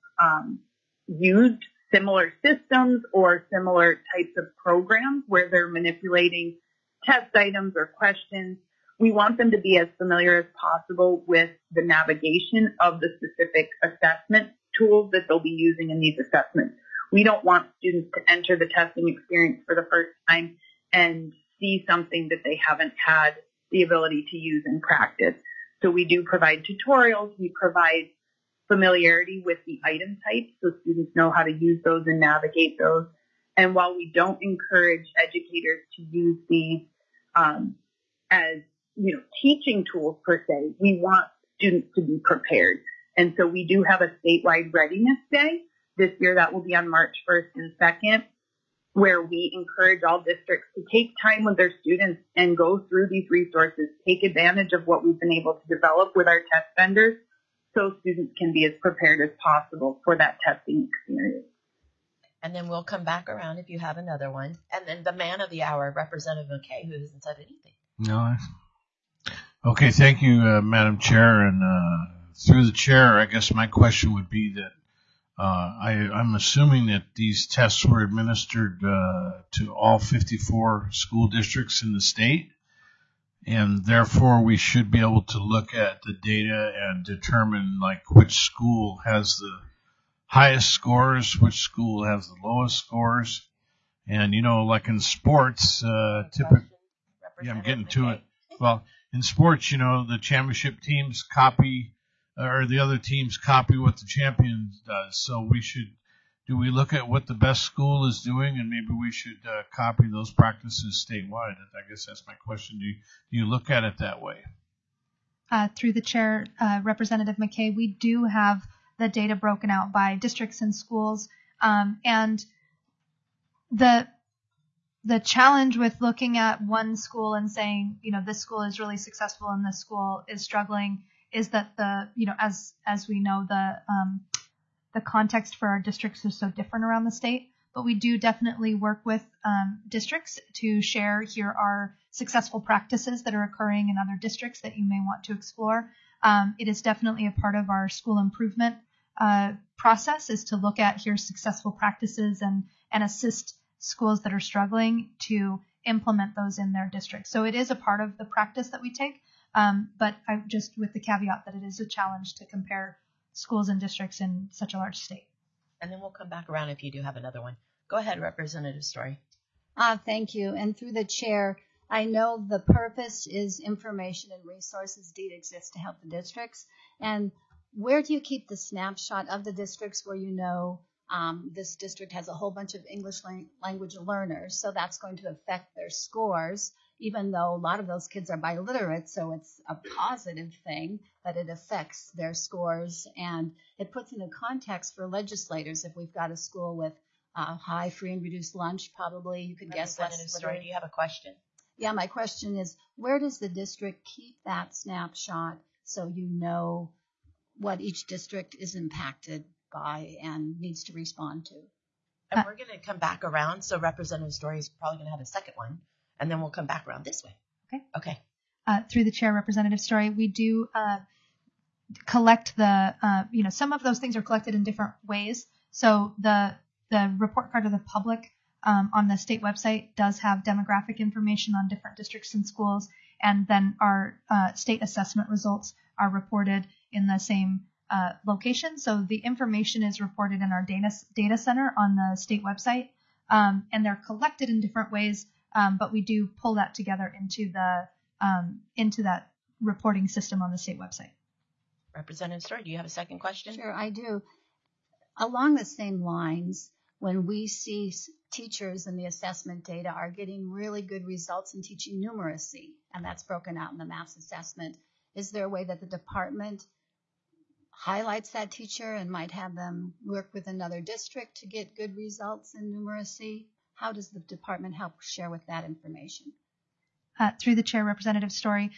used similar systems or similar types of programs where they're manipulating test items or questions, we want them to be as familiar as possible with the navigation of the specific assessment tools that they'll be using in these assessments. We don't want students to enter the testing experience for the first time and see something that they haven't had the ability to use in practice. So we do provide tutorials. We provide familiarity with the item types so students know how to use those and navigate those. And while we don't encourage educators to use these as teaching tools per se, we want students to be prepared. And so we do have a statewide readiness day. This year that will be on March 1st and 2nd, where we encourage all districts to take time with their students and go through these resources, take advantage of what we've been able to develop with our test vendors so students can be as prepared as possible for that testing experience. And then we'll come back around if you have another one. And then the man of the hour, Representative McKay, who hasn't said anything. No. Okay, thank you, Madam Chair. And through the chair, I guess my question would be that I'm assuming that these tests were administered to all 54 school districts in the state, and therefore we should be able to look at the data and determine which school has the highest scores, which school has the lowest scores. And like in sports, typically, I'm getting to it. Well, in sports, the championship teams copy, or the other teams copy what the champion does. So do we look at what the best school is doing, and maybe we should copy those practices statewide? I guess that's my question. Do you look at it that way? Through the chair, Representative McKay, we do have the data broken out by districts and schools. And the challenge with looking at one school and saying, this school is really successful and this school is struggling is that as we know, the context for our districts is so different around the state. but we do definitely work with districts to share here are successful practices that are occurring in other districts that you may want to explore. It is definitely a part of our school improvement process is to look at here's successful practices and assist schools that are struggling to implement those in their district. So it is a part of the practice that we take, but I just with the caveat that it is a challenge to compare schools and districts in such a large state. And then we'll come back around if you do have another one. Go ahead, Representative Story. Thank you. And through the chair, I know the purpose is information and resources indeed exist to help the districts. And where do you keep the snapshot of the districts where you know this district has a whole bunch of English language learners, so that's going to affect their scores, even though a lot of those kids are biliterate, so it's a positive thing that it affects their scores, and it puts into context for legislators. If we've got a school with high free and reduced lunch, probably you could guess Representative Story, do you have a question? Yeah, my question is, where does the district keep that snapshot so you know what each district is impacted by and needs to respond to? And we're going to come back around, so Representative Story is probably going to have a second one, and then we'll come back around this way. Okay. Through the chair, Representative Story, we do collect the, some of those things are collected in different ways. So the report card to the public on the state website does have demographic information on different districts and schools, and then our state assessment results are reported in the same location. So the information is reported in our data center on the state website, and they're collected in different ways, but we do pull that together into that reporting system on the state website. Representative Story, do you have a second question? Sure, I do. Along the same lines, when we see teachers in the assessment data are getting really good results in teaching numeracy, and that's broken out in the math assessment, is there a way that the department highlights that teacher and might have them work with another district to get good results in numeracy? How does the department help share with that information? Through the chair, Representative Story.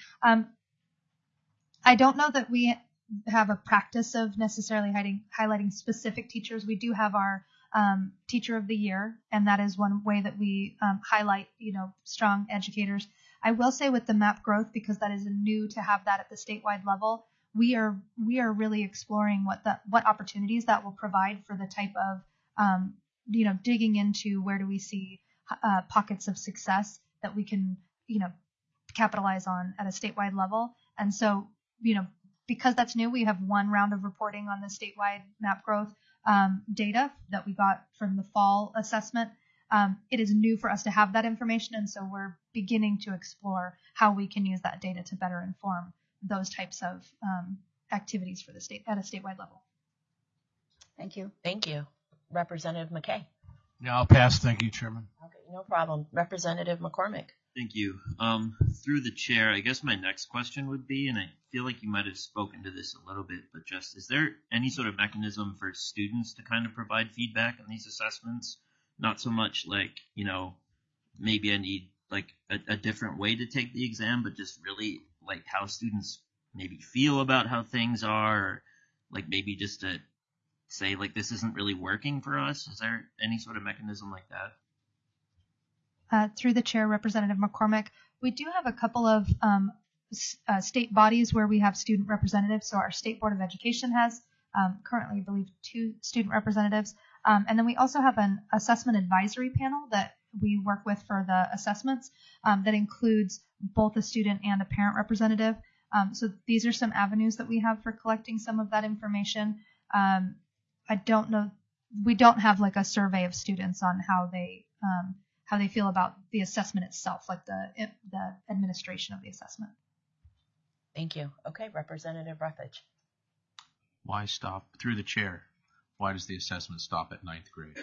I don't know that we have a practice of necessarily highlighting specific teachers. We do have our Teacher of the Year, and that is one way that we highlight, strong educators. I will say with the MAP growth, because that is new to have that at the statewide level, we are really exploring what opportunities that will provide for the type of digging into where do we see pockets of success that we can capitalize on at a statewide level. And so because that's new, we have one round of reporting on the statewide MAP growth data that we got from the fall assessment. It is new for us to have that information, and so we're beginning to explore how we can use that data to better inform those types of activities for the state at a statewide level. Thank you. Thank you. Representative McKay. Yeah, I'll pass. Thank you, Chairman. Okay, no problem. Representative McCormick. Thank you. Through the chair, I guess my next question would be, and I feel like you might have spoken to this a little bit, but just, is there any sort of mechanism for students to kind of provide feedback on these assessments? Not so much like, maybe I need like a different way to take the exam, but just really like how students maybe feel about how things are, or like maybe just to say like this isn't really working for us. Is there any sort of mechanism like that? Through the chair, Representative McCormick, we do have a couple of state bodies where we have student representatives. So our State Board of Education has currently, I believe, 2 student representatives. And then we also have an assessment advisory panel that we work with for the assessments that includes both a student and a parent representative. So these are some avenues that we have for collecting some of that information. I don't know. We don't have like a survey of students on how they feel about the assessment itself, like the administration of the assessment. Thank you. Okay, Representative Ruffage. Why stop? Through the chair, why does the assessment stop at 9th grade?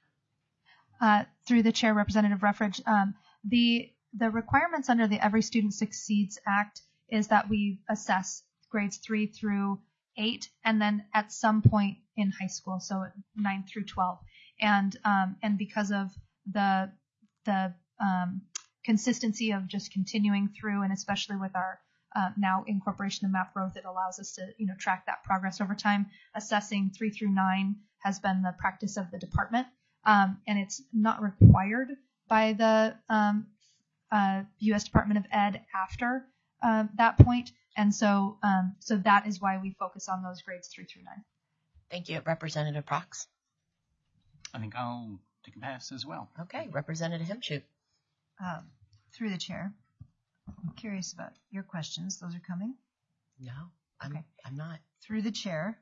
Through the chair, Representative Ruffage, the requirements under the Every Student Succeeds Act is that we assess grades 3 through 8, and then at some point in high school, so 9 through 12, and because of the consistency of just continuing through, and especially with our now incorporation of MAP growth, it allows us to track that progress over time. Assessing 3 through 9 has been the practice of the department, and it's not required by the U.S. Department of Ed after that point. And so that is why we focus on those grades 3 through 9. Thank you, Representative Prox. I think I'll take a pass as well. Okay, Representative Himshoot. Through the chair, I'm curious about your questions. Those are coming. No, I'm not. Through the chair,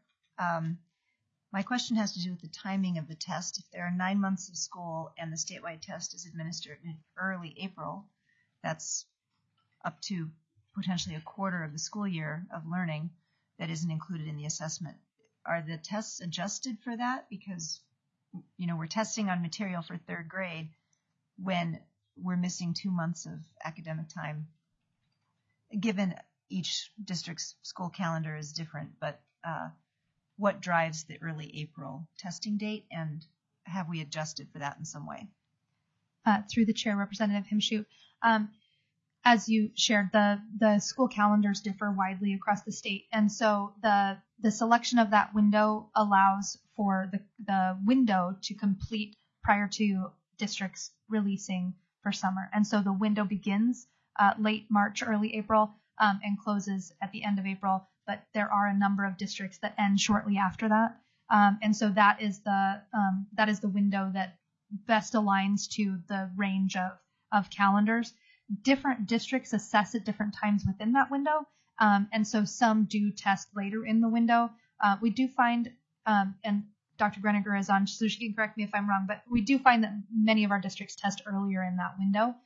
my question has to do with the timing of the test. If there are 9 months of school and the statewide test is administered in early April, that's up to potentially a quarter of the school year of learning that isn't included in the assessment. Are the tests adjusted for that? Because, we're testing on material for 3rd grade when we're missing 2 months of academic time. Given each district's school calendar is different, but what drives the early April testing date, and have we adjusted for that in some way? Through the chair, Representative Himshoot. As you shared, the school calendars differ widely across the state, and so the selection of that window allows for the window to complete prior to districts releasing for summer. And so the window begins late March, early April, and closes at the end of April. But there are a number of districts that end shortly after that, and so that is the window that best aligns to the range of calendars. Different districts assess at different times within that window, and so some do test later in the window. We do find, and Dr. Greniger is on, so she can correct me if I'm wrong, but we do find that many of our districts test earlier in that window,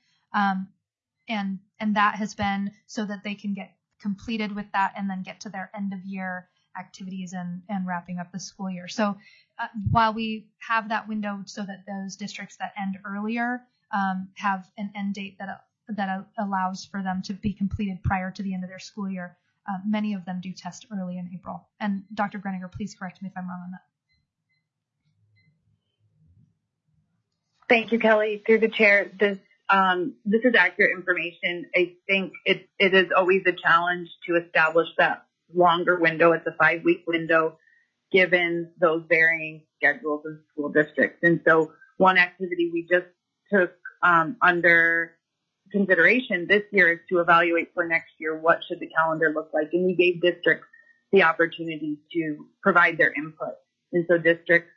and that has been so that they can get completed with that and then get to their end of year activities and wrapping up the school year. So while we have that window so that those districts that end earlier have an end date that allows for them to be completed prior to the end of their school year, many of them do test early in April. And Dr. Greniger, please correct me if I'm wrong on that. Thank you, Kelly. Through the chair, this is accurate information. I think it is always a challenge to establish that longer window. It's a 5-week window, given those varying schedules of school districts. And so one activity we just took under consideration this year is to evaluate for next year what should the calendar look like. And we gave districts the opportunity to provide their input. And so districts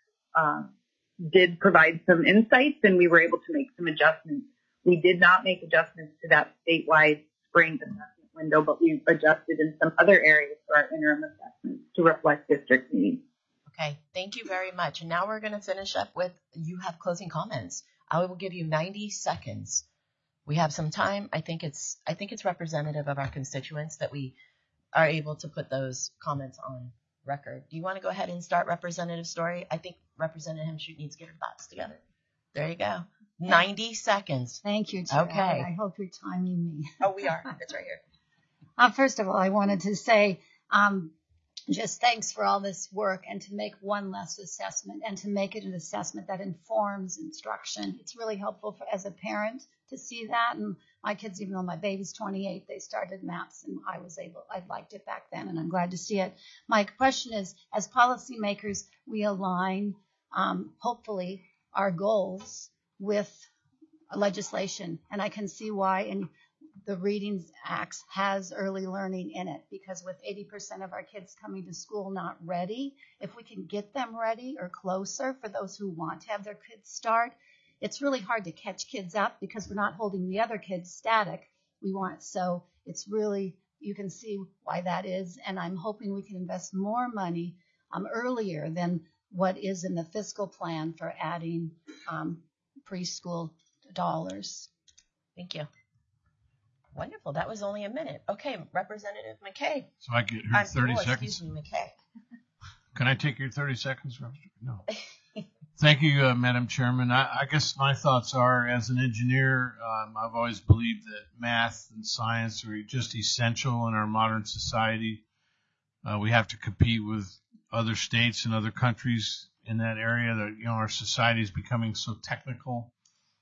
did provide some insights, and we were able to make some adjustments. We did not make adjustments to that statewide spring assessment window, but we adjusted in some other areas for our interim assessments to reflect district needs. Okay, thank you very much. And now we're going to finish up with, you have closing comments. I will give you 90 seconds. We have some time. I think it's representative of our constituents that we are able to put those comments on record. Do you want to go ahead and start, Representative Story? I think Representative Himshoot needs to get her thoughts together. There you go. 90 seconds. Thank you, Chair. Okay. I hope you're timing me. Oh, we are. It's right here. First of all, I wanted to say just thanks for all this work and to make one less assessment and to make it an assessment that informs instruction. It's really helpful as a parent to see that. And my kids, even though my baby's 28, they started maths and I liked it back then and I'm glad to see it. My question is, as policymakers, we align, hopefully, our goals with legislation. And I can see why in the Reading Act has early learning in it, because with 80% of our kids coming to school not ready, if we can get them ready or closer for those who want to have their kids start, it's really hard to catch kids up because we're not holding the other kids static. So it's really, you can see why that is. And I'm hoping we can invest more money earlier than what is in the fiscal plan for adding preschool dollars. Thank you. Wonderful. That was only a minute. Okay, Representative McKay. So I get her 30 seconds. Excuse me, McKay. Can I take your 30 seconds? No. Thank you, Madam Chairman. I guess my thoughts are, as an engineer, I've always believed that math and science are just essential in our modern society. We have to compete with other states and other countries in that area. That our society is becoming so technical.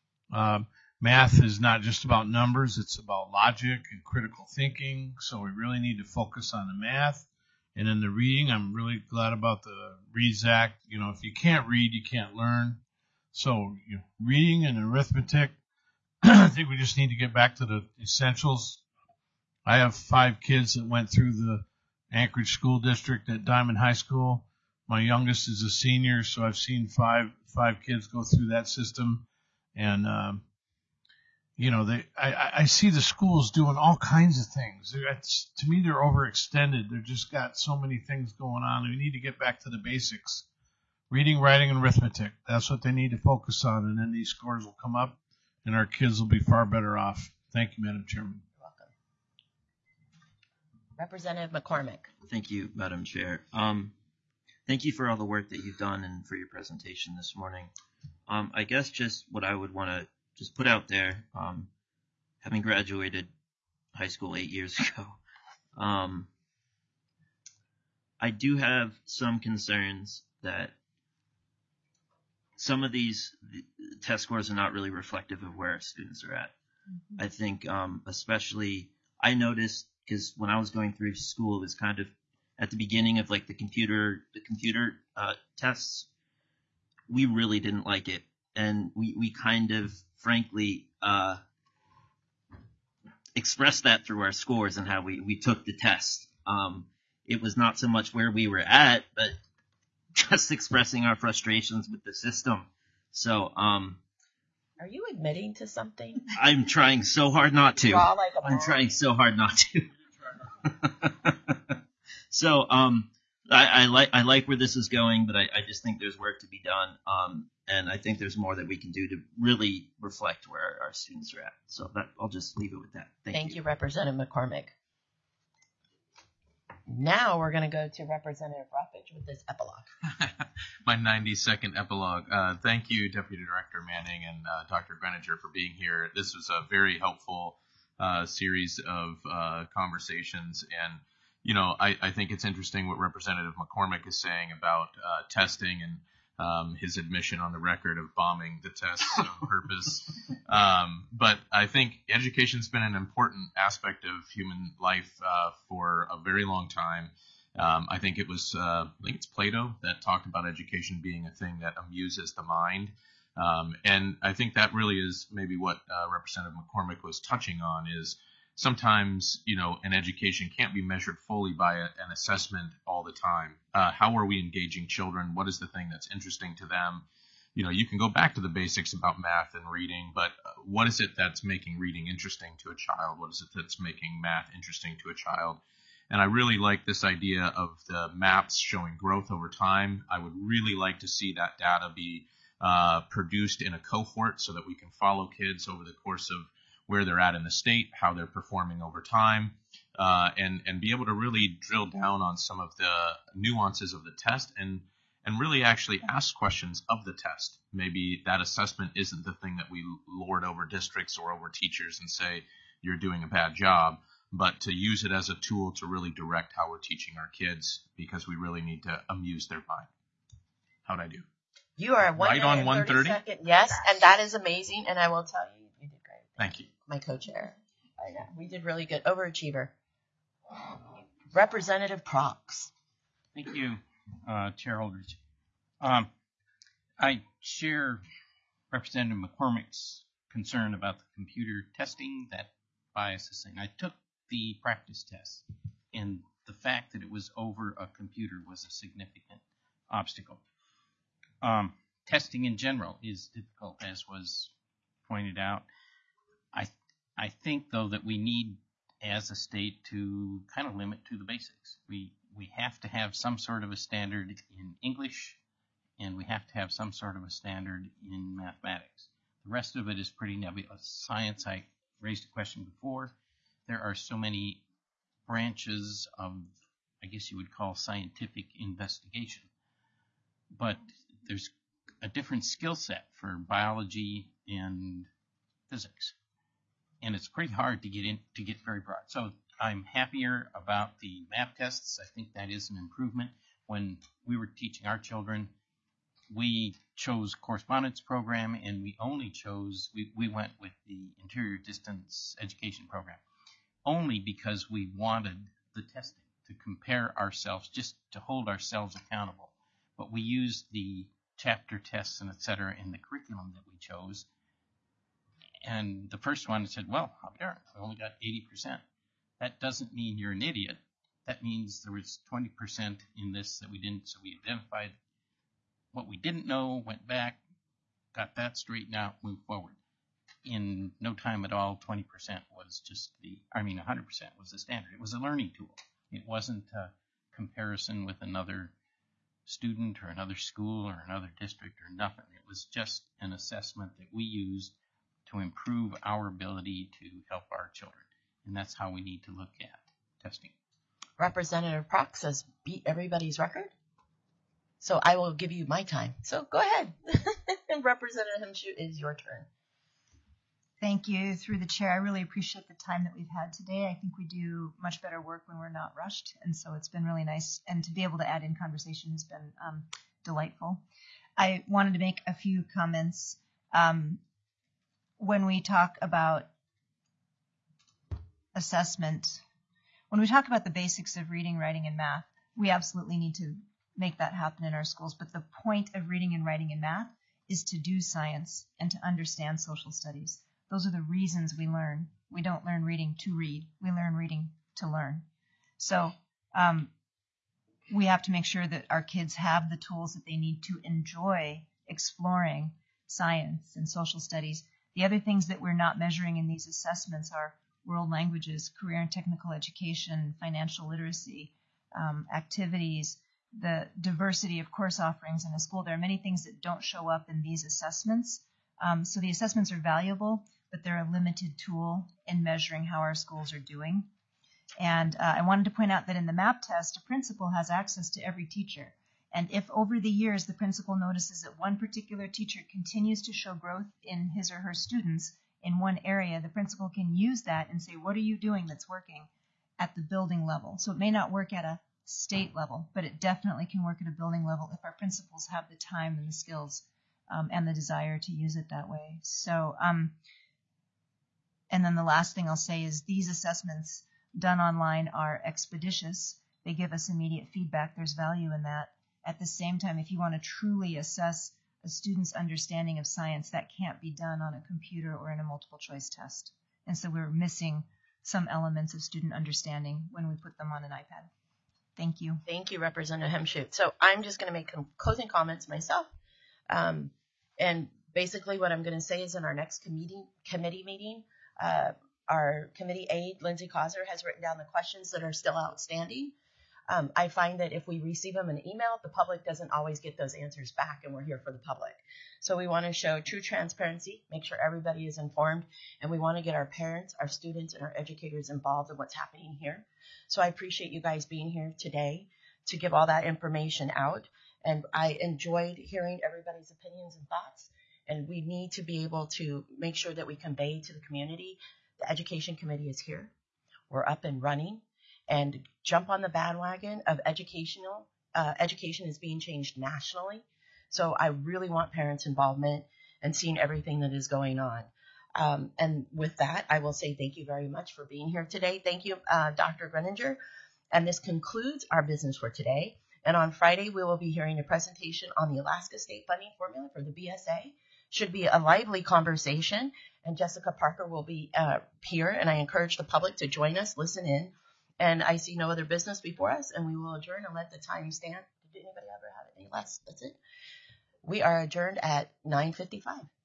Math is not just about numbers; it's about logic and critical thinking. So we really need to focus on the math. And in the reading, I'm really glad about the READS Act. If you can't read, you can't learn. So reading and arithmetic, I think we just need to get back to the essentials. I have 5 kids that went through the Anchorage School District at Diamond High School. My youngest is a senior, so I've seen five kids go through that system. And, I see the schools doing all kinds of things. To me, they're overextended. They've just got so many things going on. We need to get back to the basics. Reading, writing, and arithmetic. That's what they need to focus on, and then these scores will come up, and our kids will be far better off. Thank you, Madam Chairman. You're welcome. Representative McCormick. Thank you, Madam Chair. Thank you for all the work that you've done and for your presentation this morning. I guess just what I would want to just put out there, having graduated high school 8 years ago, I do have some concerns that some of these test scores are not really reflective of where our students are at. Mm-hmm. I think especially I noticed, because when I was going through school, it was kind of at the beginning of like the computer tests, we really didn't like it. And we kind of, frankly, expressed that through our scores and how we took the test. It was not so much where we were at, but just expressing our frustrations with the system. So, are you admitting to something? I'm trying so hard not to. I'm trying so hard not to. So, I like where this is going, but I just think there's work to be done. And I think there's more that we can do to really reflect where our students are at. So I'll just leave it with that. Thank you, Representative McCormick. Now we're going to go to Representative Ruffage with this epilogue. My 90-second epilogue. Thank you, Deputy Director Manning and Dr. Greninger for being here. This was a very helpful series of conversations. And, I think it's interesting what Representative McCormick is saying about testing and his admission on the record of bombing the tests on purpose. But I think education's been an important aspect of human life for a very long time. I think it's Plato that talked about education being a thing that amuses the mind. And I think that really is maybe what Representative McCormick was touching on is sometimes, an education can't be measured fully by an assessment all the time. How are we engaging children? What is the thing that's interesting to them? You can go back to the basics about math and reading, but what is it that's making reading interesting to a child? What is it that's making math interesting to a child? And I really like this idea of the maps showing growth over time. I would really like to see that data be produced in a cohort so that we can follow kids over the course of where they're at in the state, how they're performing over time, and be able to really drill down on some of the nuances of the test and really actually ask questions of the test. Maybe that assessment isn't the thing that we lord over districts or over teachers and say, you're doing a bad job, but to use it as a tool to really direct how we're teaching our kids because we really need to amuse their mind. How'd I do? You are right on 1:30. Yes, and that is amazing, and I will tell you, you did great. Thank you. My co-chair. I know. We did really good. Overachiever. Representative Prox. Thank you, Chair Holdridge. I share Representative McCormick's concern about the computer testing, that bias thing. I took the practice test, and the fact that it was over a computer was a significant obstacle. Testing in general is difficult, as was pointed out. I think, though, that we need, as a state, to kind of limit to the basics. We have to have some sort of a standard in English, and we have to have some sort of a standard in mathematics. The rest of it is pretty nebulous. Science, I raised a question before. There are so many branches of, I guess you would call, scientific investigation. But there's a different skill set for biology and physics. And it's pretty hard to get very broad. So I'm happier about the map tests. I think that is an improvement. When we were teaching our children, we chose correspondence program, and we went with the interior distance education program, only because we wanted the testing to compare ourselves, just to hold ourselves accountable. But we used the chapter tests and et cetera in the curriculum that we chose. And the first one said, well, how dare I only got 80%. That doesn't mean you're an idiot. That means there was 20% in this that we didn't. So we identified what we didn't know, went back, got that straightened out, moved forward. In no time at all, 20% was just 100% was the standard. It was a learning tool. It wasn't a comparison with another student or another school or another district or nothing. It was just an assessment that we used to improve our ability to help our children. And that's how we need to look at testing. Representative Prox says beat everybody's record. So I will give you my time. So go ahead. Representative Hemshoot, it is your turn. Thank you. Through the chair, I really appreciate the time that we've had today. I think we do much better work when we're not rushed, and so it's been really nice. And to be able to add in conversation has been delightful. I wanted to make a few comments. When we talk about assessment, when we talk about the basics of reading, writing, and math, we absolutely need to make that happen in our schools. But the point of reading and writing and math is to do science and to understand social studies. Those are the reasons we learn. We don't learn reading to read. We learn reading to learn. So we have to make sure that our kids have the tools that they need to enjoy exploring science and social studies. The other things that we're not measuring in these assessments are world languages, career and technical education, financial literacy, activities, the diversity of course offerings in a school. There are many things that don't show up in these assessments. So the assessments are valuable, but they're a limited tool in measuring how our schools are doing. And I wanted to point out that in the MAP test, a principal has access to every teacher. And if over the years the principal notices that one particular teacher continues to show growth in his or her students in one area, the principal can use that and say, what are you doing that's working at the building level? So it may not work at a state level, but it definitely can work at a building level if our principals have the time and the skills and the desire to use it that way. So, and then the last thing I'll say is these assessments done online are expeditious. They give us immediate feedback. There's value in that. At the same time, if you want to truly assess a student's understanding of science, that can't be done on a computer or in a multiple choice test. And so we're missing some elements of student understanding when we put them on an iPad. Thank you. Thank you, Representative Hemshoot. So I'm just going to make closing comments myself. And basically what I'm going to say is in our next committee meeting, our committee aide, Lindsay Causer, has written down the questions that are still outstanding. I find that if we receive them in email, the public doesn't always get those answers back, and we're here for the public. So we want to show true transparency, make sure everybody is informed, and we want to get our parents, our students, and our educators involved in what's happening here. So I appreciate you guys being here today to give all that information out, and I enjoyed hearing everybody's opinions and thoughts, and we need to be able to make sure that we convey to the community the Education Committee is here. We're up and running. And jump on the bandwagon of education is being changed nationally. So I really want parents' involvement and seeing everything that is going on. And with that, I will say thank you very much for being here today. Thank you, Dr. Greninger. And this concludes our business for today. And on Friday, we will be hearing a presentation on the Alaska State Funding Formula for the BSA. Should be a lively conversation. And Jessica Parker will be here. And I encourage the public to join us, listen in. And I see no other business before us, and we will adjourn and let the time stand. Did anybody ever have any less? That's it. We are adjourned at 9:55.